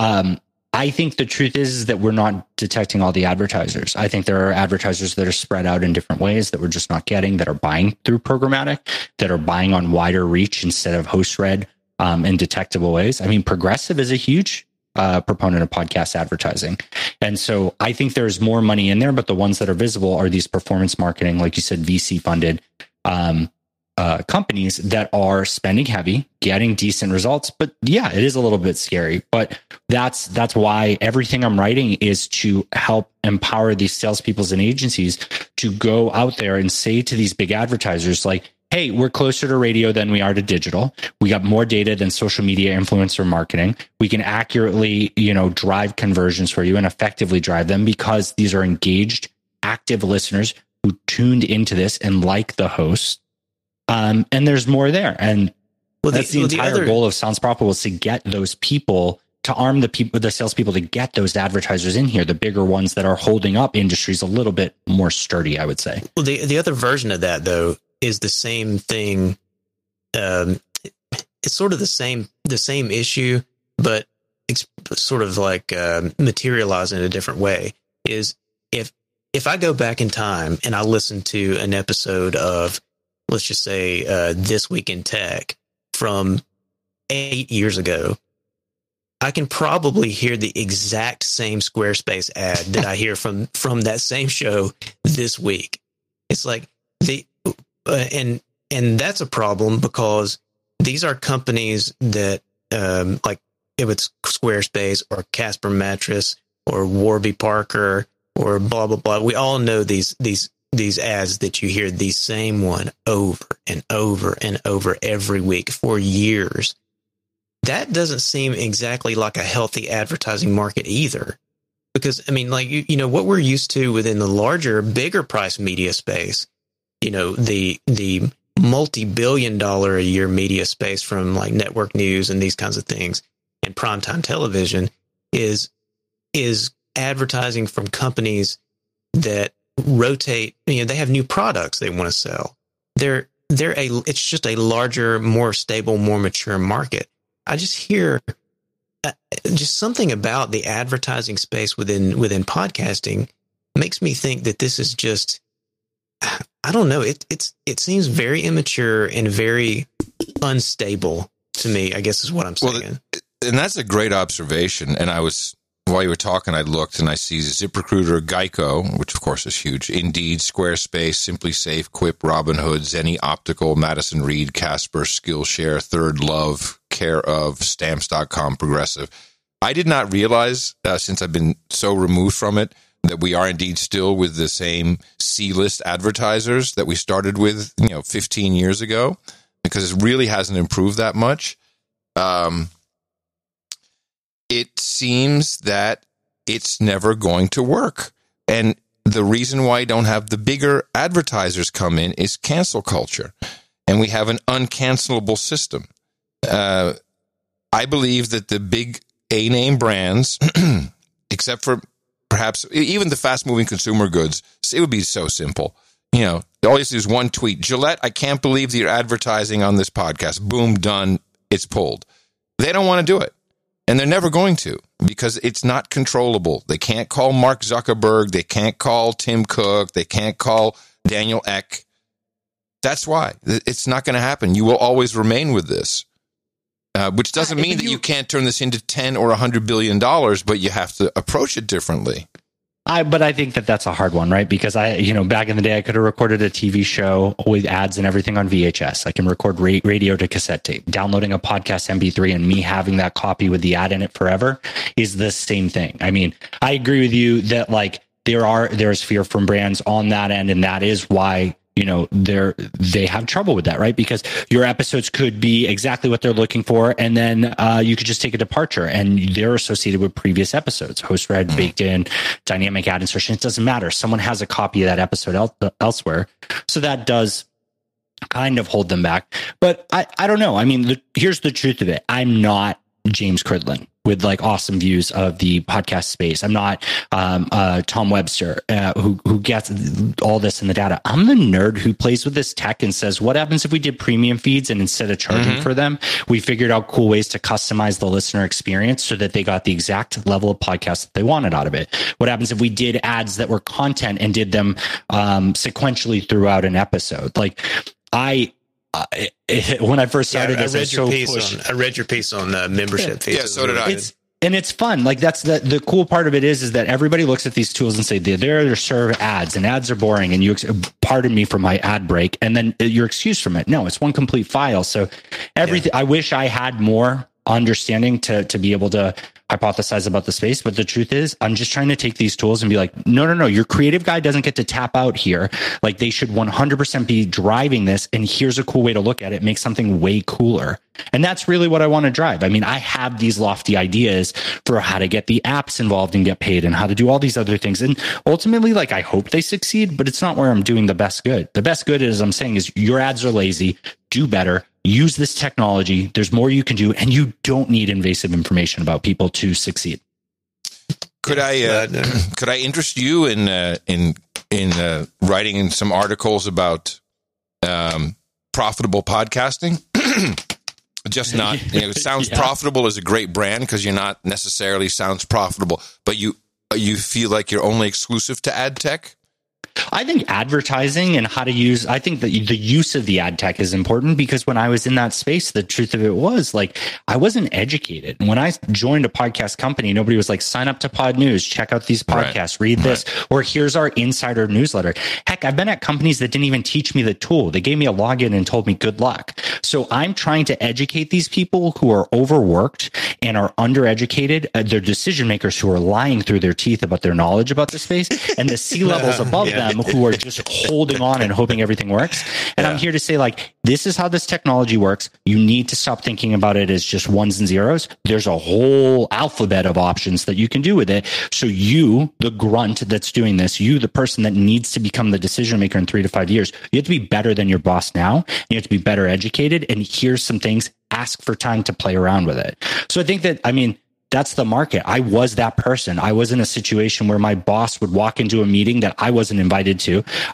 I think the truth is that we're not detecting all the advertisers. I think there are advertisers that are spread out in different ways that we're just not getting, that are buying through programmatic, that are buying on wider reach instead of host read in detectable ways. I mean, Progressive is a huge proponent of podcast advertising. And so I think there's more money in there, but the ones that are visible are these performance marketing, like you said, VC funded companies that are spending heavy, getting decent results. But yeah, it is a little bit scary. But that's why everything I'm writing is to help empower these salespeople and agencies to go out there and say to these big advertisers, like, hey, we're closer to radio than we are to digital. We got more data than social media influencer marketing. We can accurately, drive conversions for you and effectively drive them because these are engaged, active listeners who tuned into this and like the host. And there's more there. And that's the entire goal of Sounds Profitable, is to get those people, to arm the salespeople to get those advertisers in here, the bigger ones that are holding up industries a little bit more sturdy, I would say. Well, the other version of that, though, is the same thing. It's sort of the same issue, but it's sort of like materialized in a different way. Is if I go back in time and I listen to an episode of, let's just say, This Week in Tech from 8 years ago, I can probably hear the exact same Squarespace ad that I hear from that same show this week. It's like and that's a problem, because these are companies that, like if it's Squarespace or Casper Mattress or Warby Parker or blah, blah, blah, we all know these ads that you hear the same one over and over and over every week for years. That doesn't seem exactly like a healthy advertising market either. Because, I mean, like, what we're used to within the larger, bigger price media space, the multi-billion-dollar a year media space from like network news and these kinds of things and primetime television is advertising from companies that rotate. They have new products they want to sell. It's just a larger, more stable, more mature market. I just hear just something about the advertising space within podcasting makes me think that this is just, I don't know. It seems very immature and very unstable to me, I guess is what I'm saying. Well, and that's a great observation. And while you were talking, I looked and I see ZipRecruiter, Geico, which of course is huge, Indeed, Squarespace, Simply Safe, Quip, Robinhood, Zenny Optical, Madison Reed, Casper, Skillshare, Third Love, Care of, Stamps.com, Progressive. I did not realize, since I've been so removed from it, that we are indeed still with the same C-list advertisers that we started with, 15 years ago, because it really hasn't improved that much. It seems that it's never going to work. And the reason why I don't have the bigger advertisers come in is cancel culture. And we have an uncancelable system. I believe that the big A-name brands, except for perhaps even the fast-moving consumer goods, it would be so simple. All you have to do is one tweet. Gillette, I can't believe that you're advertising on this podcast. Boom, done. It's pulled. They don't want to do it. And they're never going to, because it's not controllable. They can't call Mark Zuckerberg. They can't call Tim Cook. They can't call Daniel Ek. That's why. It's not going to happen. You will always remain with this, which doesn't mean that you can't turn this into 10 or $100 billion, but you have to approach it differently. But I think that that's a hard one, right? Because back in the day, I could have recorded a TV show with ads and everything on VHS. I can record radio to cassette tape. Downloading a podcast MP3 and me having that copy with the ad in it forever is the same thing. I mean, I agree with you that there's fear from brands on that end, and that is why they have trouble with that, right? Because your episodes could be exactly what they're looking for, and then you could just take a departure, and they're associated with previous episodes. Host read, baked in, dynamic ad insertion. It doesn't matter. Someone has a copy of that episode elsewhere, so that does kind of hold them back. But I don't know. I mean, here's the truth of it. I'm not James Cridland with awesome views of the podcast space. I'm not Tom Webster who gets all this in the data. I'm the nerd who plays with this tech and says, what happens if we did premium feeds and instead of charging for them, we figured out cool ways to customize the listener experience so that they got the exact level of podcast that they wanted out of it? What happens if we did ads that were content and did them sequentially throughout an episode? When I first started, I read your piece on membership fees. Yeah, so did I. It's fun. That's the cool part of it is that everybody looks at these tools and say they're there to serve ads, and ads are boring. And you, pardon me for my ad break, and then you're excused from it. No, it's one complete file. So everything. Yeah. I wish I had more understanding to be able to hypothesize about the space, but the truth is I'm just trying to take these tools and be like, no, your creative guy doesn't get to tap out here. They should 100% be driving this, and here's a cool way to look at it, make something way cooler. And that's really what I want to drive. I mean, I have these lofty ideas for how to get the apps involved and get paid and how to do all these other things. And ultimately, I hope they succeed, but it's not where I'm doing the best good. The best good, as I'm saying, is your ads are lazy, do better. Use this technology. There's more you can do, and you don't need invasive information about people to succeed. Could I interest you in writing some articles about profitable podcasting? Just not. Sounds Profitable is a great brand because you're not necessarily sounds profitable, but you feel like you're only exclusive to ad tech. I think advertising and how to use, I think that the use of the ad tech is important, because when I was in that space, the truth of it was I wasn't educated. And when I joined a podcast company, nobody was like, sign up to Pod News, check out these podcasts, read this, or here's our insider newsletter. Heck, I've been at companies that didn't even teach me the tool. They gave me a login and told me good luck. So I'm trying to educate these people who are overworked and are undereducated. They're decision makers who are lying through their teeth about their knowledge about the space, and the C-levels above them who are just holding on and hoping everything works. And I'm here to say, this is how this technology works. You need to stop thinking about it as just ones and zeros. There's a whole alphabet of options that you can do with it. So you, the grunt that's doing this, you, the person that needs to become the decision maker in 3 to 5 years, you have to be better than your boss now. You have to be better educated. And here's some things. Ask for time to play around with it. So I think that, that's the market. I was that person. I was in a situation where my boss would walk into a meeting that I wasn't invited to.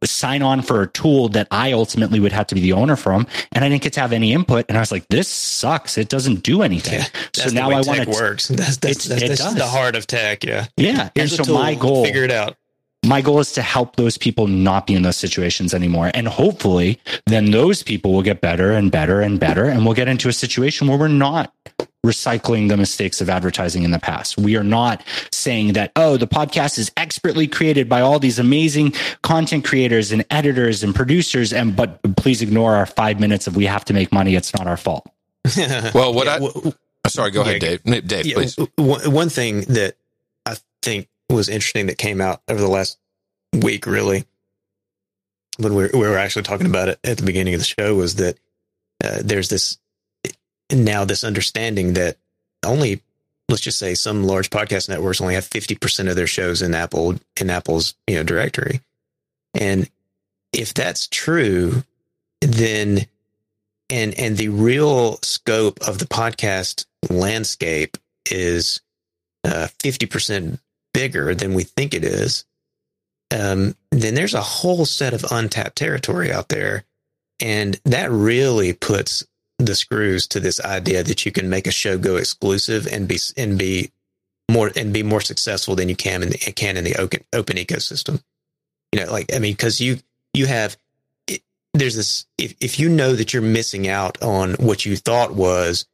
sign on for a tool that I ultimately would have to be the owner from, and I didn't get to have any input. And I was like, this sucks. It doesn't do anything. Yeah, so now I want to works. That's the heart of tech. Yeah. Yeah. Here's and so tool, my goal, figure it out. My goal is to help those people not be in those situations anymore. And hopefully then those people will get better and better and better. And we'll get into a situation where we're not recycling the mistakes of advertising in the past. We are not saying that, oh, the podcast is expertly created by all these amazing content creators and editors and producers. But please ignore our 5 minutes of we have to make money. It's not our fault. Well, sorry, go ahead, Dave. Dave, please. One thing that I think was interesting that came out over the last week, really, when we were actually talking about it at the beginning of the show, was that there's this understanding that only, let's just say, some large podcast networks only have 50% of their shows in Apple's directory. And if that's true, then and the real scope of the podcast landscape is 50% bigger than we think it is, then there's a whole set of untapped territory out there. And that really puts the screws to this idea that you can make a show go exclusive and be more successful than you can in the open ecosystem. Because you have, there's this, if you know that you're missing out on what you thought was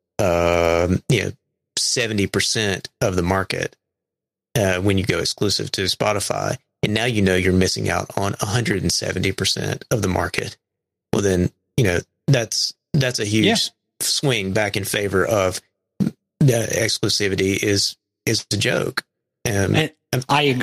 70% of the market when you go exclusive to Spotify, and now you're missing out on 170% of the market. Well, then that's a huge swing back in favor of exclusivity is a joke. I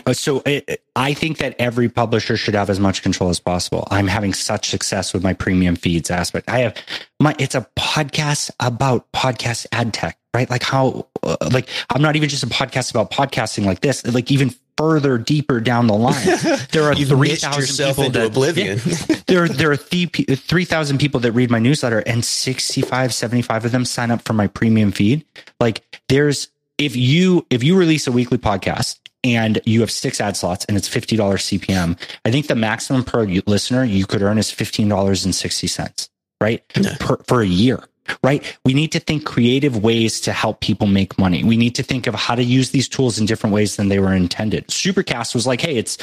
think that every publisher should have as much control as possible. I'm having such success with my premium feeds aspect. It's a podcast about podcast ad tech, right? Like how, I'm not even just a podcast about podcasting like this, like even further deeper down the line. There are 3,000 people into oblivion. There are 3,000 people that read my newsletter, and 75 of them sign up for my premium feed. Like if you release a weekly podcast and you have 6 ad slots and it's $50 CPM, I think the maximum per listener you could earn is $15.60, right? For a year, right? We need to think creative ways to help people make money. We need to think of how to use these tools in different ways than they were intended. Supercast was like, hey, it's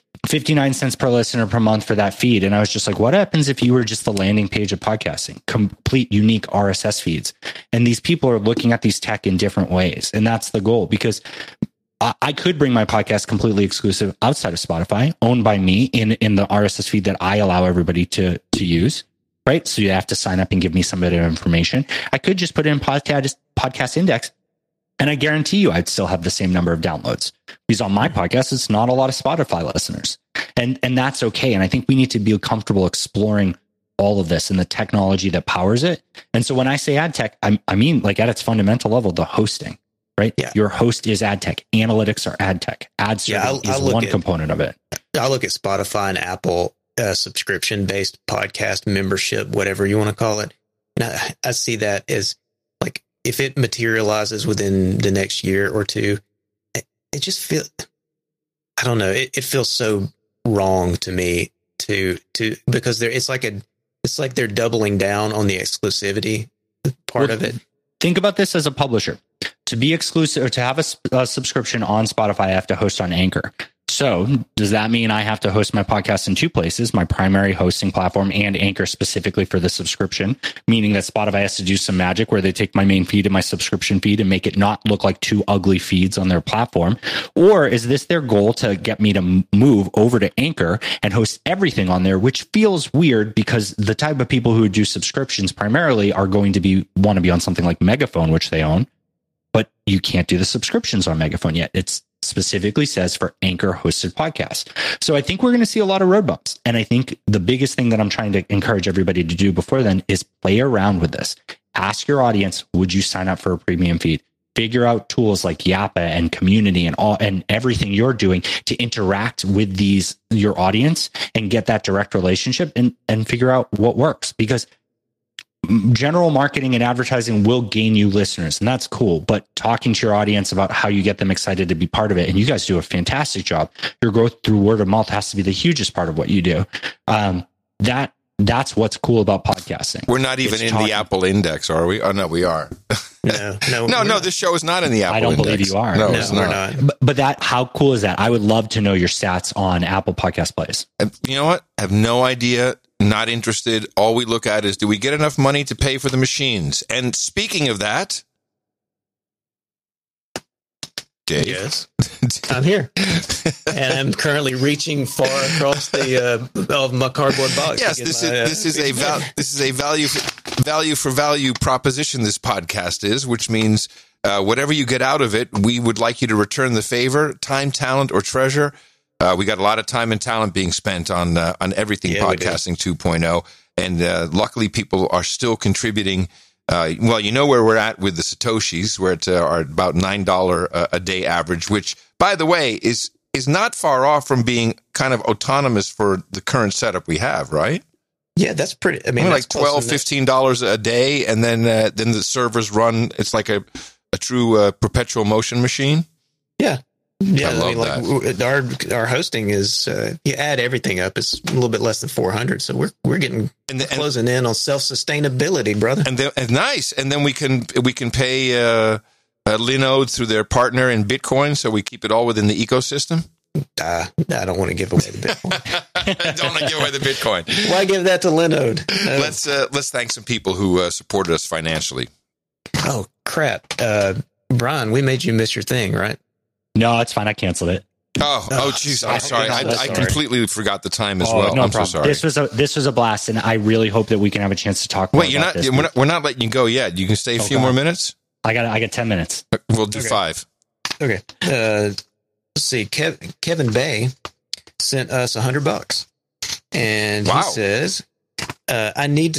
59 cents per listener per month for that feed. And I was just like, what happens if you were just the landing page of podcasting, complete unique RSS feeds? And these people are looking at these tech in different ways. And that's the goal, because I could bring my podcast completely exclusive outside of Spotify, owned by me in the RSS feed that I allow everybody to use, right? So you have to sign up and give me some bit of information. I could just put in podcast index, and I guarantee you I'd still have the same number of downloads, because on my podcast, it's not a lot of Spotify listeners. And that's okay. And I think we need to be comfortable exploring all of this and the technology that powers it. And so when I say ad tech, I mean, like at its fundamental level, the hosting, right? Yeah. Your host is ad tech. Analytics are ad tech. Ad serving is one component of it. I look at Spotify and Apple subscription-based podcast membership, whatever you want to call it. And I see that as like, if it materializes within the next year or two, it just feels, I don't know, it feels so wrong to me because it's like they're doubling down on the exclusivity part of it. Think about this as a publisher. To be exclusive or to have a subscription on Spotify, I have to host on Anchor. So does that mean I have to host my podcast in 2 places, my primary hosting platform and Anchor specifically for the subscription, meaning that Spotify has to do some magic where they take my main feed and my subscription feed and make it not look like 2 ugly feeds on their platform? Or is this their goal to get me to move over to Anchor and host everything on there, which feels weird because the type of people who do subscriptions primarily are going to want to be on something like Megaphone, which they own, but you can't do the subscriptions on Megaphone yet. It's specifically says for Anchor hosted podcasts. So I think we're going to see a lot of road bumps. And I think the biggest thing that I'm trying to encourage everybody to do before then is play around with this. Ask your audience, would you sign up for a premium feed? Figure out tools like Yappa and Community and everything you're doing to interact with your audience and get that direct relationship and figure out what works. Because general marketing and advertising will gain you listeners, and that's cool. But talking to your audience about how you get them excited to be part of it, and you guys do a fantastic job. Your growth through word of mouth has to be the hugest part of what you do. That's what's cool about podcasting. We're not even in the Apple Index, are we? Oh, no, we are. No. This show is not in the Apple Index. I don't believe you are. No, it's not. But how cool is that? I would love to know your stats on Apple Podcast plays. You know what? I have no idea. Not interested. All we look at is, do we get enough money to pay for the machines? And speaking of that, Dave. Yes, I'm here, and I'm currently reaching far across the of my cardboard box. Yes, this is a value for value proposition. This podcast is, which means whatever you get out of it, we would like you to return the favor, time, talent, or treasure. We got a lot of time and talent being spent on everything podcasting 2.0, and luckily people are still contributing. Well, you know where we're at with the Satoshis. We're at about $9 a day average, which, by the way, is not far off from being kind of autonomous for the current setup we have, right? Yeah, that's pretty. I mean, like $12, $15 a day, and then the servers run. It's like a true perpetual motion machine. Yeah. Yeah, I love that. Our hosting is you add everything up, it's a little bit less than 400. So we're getting closing in on self-sustainability, brother. And nice. And then we can pay Linode through their partner in Bitcoin, so we keep it all within the ecosystem. I don't want to give away the Bitcoin. Don't want to give away the Bitcoin. Why give that to Linode? Let's thank some people who supported us financially. Oh crap, Brian, we made you miss your thing, right? No, it's fine. I canceled it. Oh, jeez. I'm sorry. I completely forgot the time as well. No I'm problem. so sorry. This was a blast, and I really hope that we can have a chance to talk more about this. We're not letting you go yet. You can stay a few more minutes. I got 10 minutes. We'll do 5. Okay. Let's see. Kevin Bay sent us $100, and he says, I need to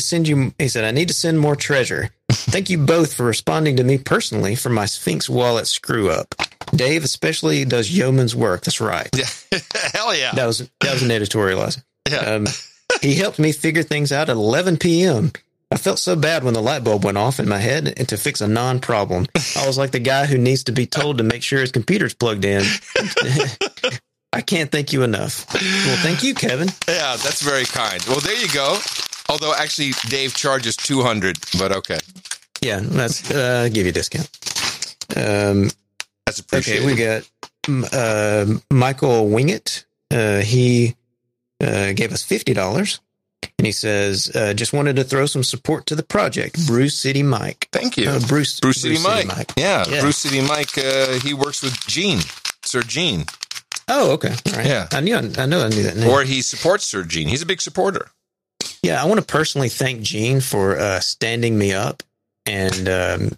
send more treasure. Thank you both for responding to me personally for my Sphinx wallet screw up. Dave especially does yeoman's work. That's right. Yeah. Hell yeah. That was an editorializer. Yeah. He helped me figure things out at 11 p.m. I felt so bad when the light bulb went off in my head and to fix a non-problem. I was like the guy who needs to be told to make sure his computer's plugged in. I can't thank you enough. Well, thank you, Kevin. Yeah, that's very kind. Well, there you go. Although actually Dave charges $200, but okay. Yeah, that's give you a discount. That's appreciated. Okay, we got Michael Wingett. He gave us $50, and he says, "Just wanted to throw some support to the project." Bruce City Mike. Thank you, Bruce City Mike. Yeah, Bruce City Mike. He works with Sir Gene. Oh, okay. All right. Yeah, I knew that name. Or he supports Sir Gene. He's a big supporter. Yeah, I want to personally thank Gene for standing me up and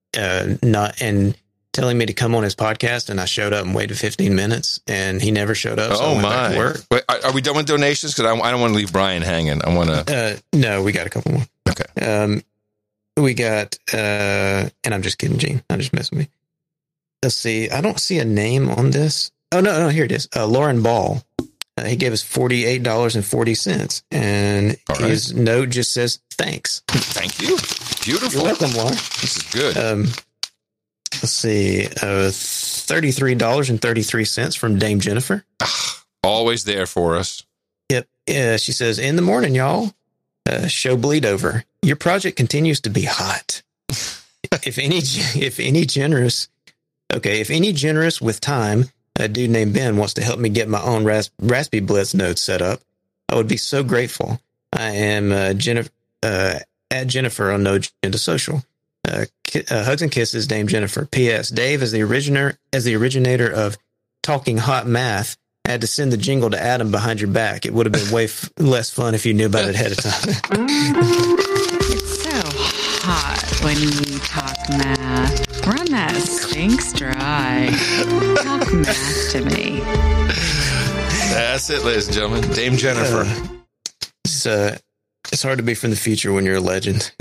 telling me to come on his podcast, and I showed up and waited 15 minutes, and he never showed up. So I went back to work. Wait, are we done with donations? Because I don't want to leave Brian hanging. I want to. No, we got a couple more. Okay. We got, and I'm just kidding, Gene. I'm just messing with me. Let's see. I don't see a name on this. Oh no, here it is. Lauren Ball. He gave us $48.40, and his note just says thanks. Thank you. Beautiful. You're welcome, Lauren. This is good. Let's see, $33.33 from Dame Jennifer. Always there for us. Yep. She says, in the morning, y'all, show bleed over. Your project continues to be hot. If any generous with time, a dude named Ben wants to help me get my own Raspberry Blitz node set up, I would be so grateful. I am Jennifer at Jennifer on Node Agenda Social. Hugs and kisses, Dame Jennifer. P.S. Dave, as the originator of Talking Hot Math, had to send the jingle to Adam behind your back. It would have been way less fun if you knew about it ahead of time. It's so hot when you talk math. Run that Sphinx dry. Talk math to me. That's it, ladies and gentlemen. Dame Jennifer. It's hard to be from the future when you're a legend.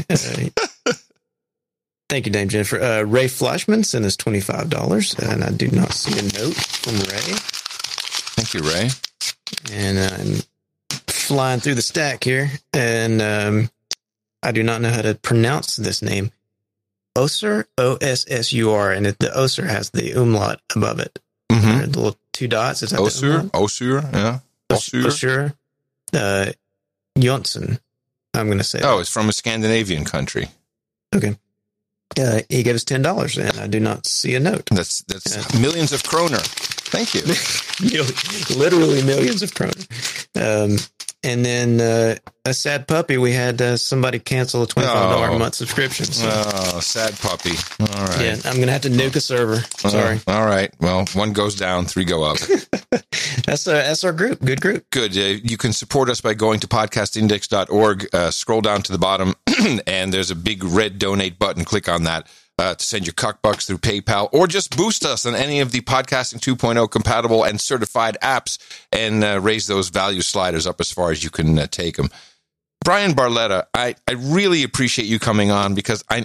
Thank you, Dame Jennifer. Ray Flashman sent us $25, and I do not see a note from Ray. Thank you, Ray. And I'm flying through the stack here, and I do not know how to pronounce this name. Ossur, Ossur, and the Ossur has the umlaut above it. Mm-hmm. The little 2 dots. Is that Ossur, yeah. Ossur. Jonsson, I'm going to say. Oh, it's from a Scandinavian country. Okay. He gave us $10, and I do not see a note. That's millions of kroner. Thank you. Literally millions of kroner. And then a sad puppy. We had somebody cancel a $25 a month subscription. So. Oh, sad puppy. All right. Yeah, I'm going to have to nuke a server. Sorry. All right. Well, 1 goes down, 3 go up. That's our group. Good group. Good. You can support us by going to podcastindex.org, scroll down to the bottom, and there's a big red donate button. Click on that to send your cuckbucks through PayPal, or just boost us on any of the Podcasting 2.0 compatible and certified apps and raise those value sliders up as far as you can take them. Brian Barletta, I really appreciate you coming on because I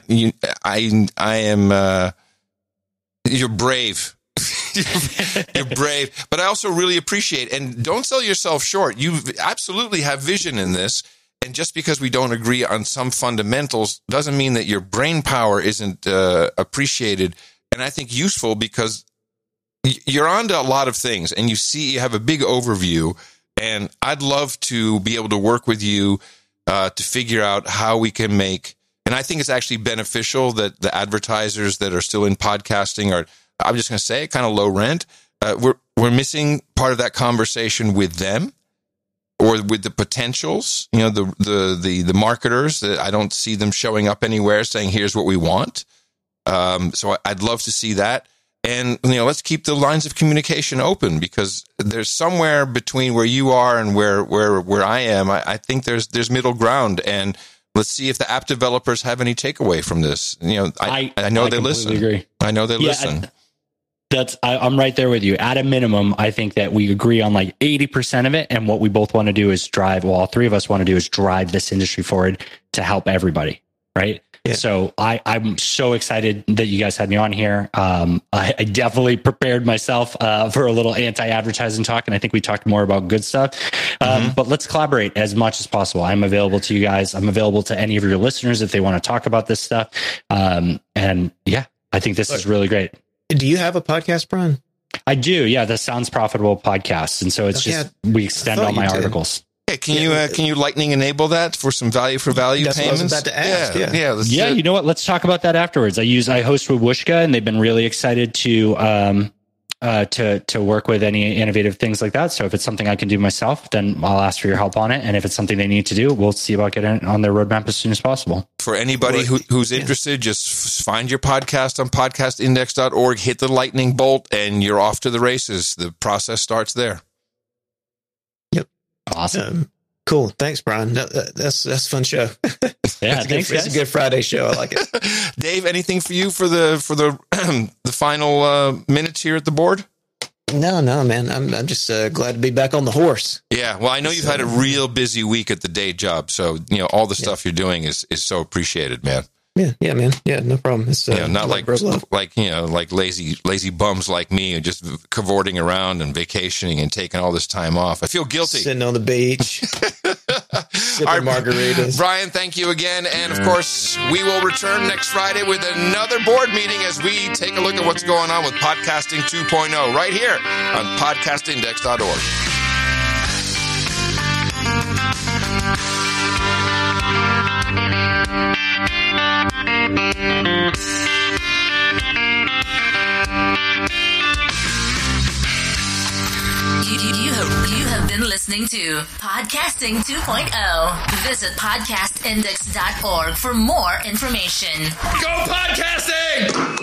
am you're brave. You're brave, but I also really appreciate, and don't sell yourself short. You absolutely have vision in this, and just because we don't agree on some fundamentals doesn't mean that your brain power isn't appreciated and I think useful, because you're onto a lot of things and you have a big overview, and I'd love to be able to work with you to figure out how we can make, and I think it's actually beneficial that the advertisers that are still in podcasting are, I'm just going to say, kind of low rent. We're missing part of that conversation with them, or with the potentials. You know, the marketers. I don't see them showing up anywhere saying, "Here's what we want." So I'd love to see that. And let's keep the lines of communication open, because there's somewhere between where you are and where I am. I think there's middle ground, and let's see if the app developers have any takeaway from this. I know they listen. Agree. I know they listen. I'm right there with you. At a minimum, I think that we agree on like 80% of it. And what we both want to do is all 3 of us want to do is drive this industry forward to help everybody. Right. Yeah. So I'm so excited that you guys had me on here. I definitely prepared myself for a little anti-advertising talk, and I think we talked more about good stuff. But let's collaborate as much as possible. I'm available to you guys. I'm available to any of your listeners if they want to talk about this stuff. And yeah, I think this is really great. Do you have a podcast, Brian? I do. Yeah, the Sounds Profitable podcast, and so it's we extend all my articles. Hey, can you Lightning enable that for some value for value That's payments? What I was about to ask. Yeah. You know what? Let's talk about that afterwards. I host with Wooshka, and they've been really excited to work with any innovative things like that. So if it's something I can do myself, then I'll ask for your help on it. And if it's something they need to do, we'll see about getting it on their roadmap as soon as possible. For anybody who's interested, just find your podcast on podcastindex.org, hit the lightning bolt, and you're off to the races. The process starts there. Yep. Awesome. Cool. Thanks, Brian. That's a fun show. Yeah, it's a good Friday show. I like it. Dave, anything for you for the the final minutes here at the board? No, man. I'm just glad to be back on the horse. Yeah. Well, I know you've had a real busy week at the day job, so all the stuff you're doing is so appreciated, man. Yeah, man. Yeah, no problem. It's not like lazy bums like me, just cavorting around and vacationing and taking all this time off. I feel guilty. Sitting on the beach, sipping margaritas. Brian, thank you again, and of course, we will return next Friday with another board meeting as we take a look at what's going on with Podcasting 2.0 right here on podcastindex.org. You have been listening to Podcasting 2.0. Visit podcastindex.org for more information. Go podcasting!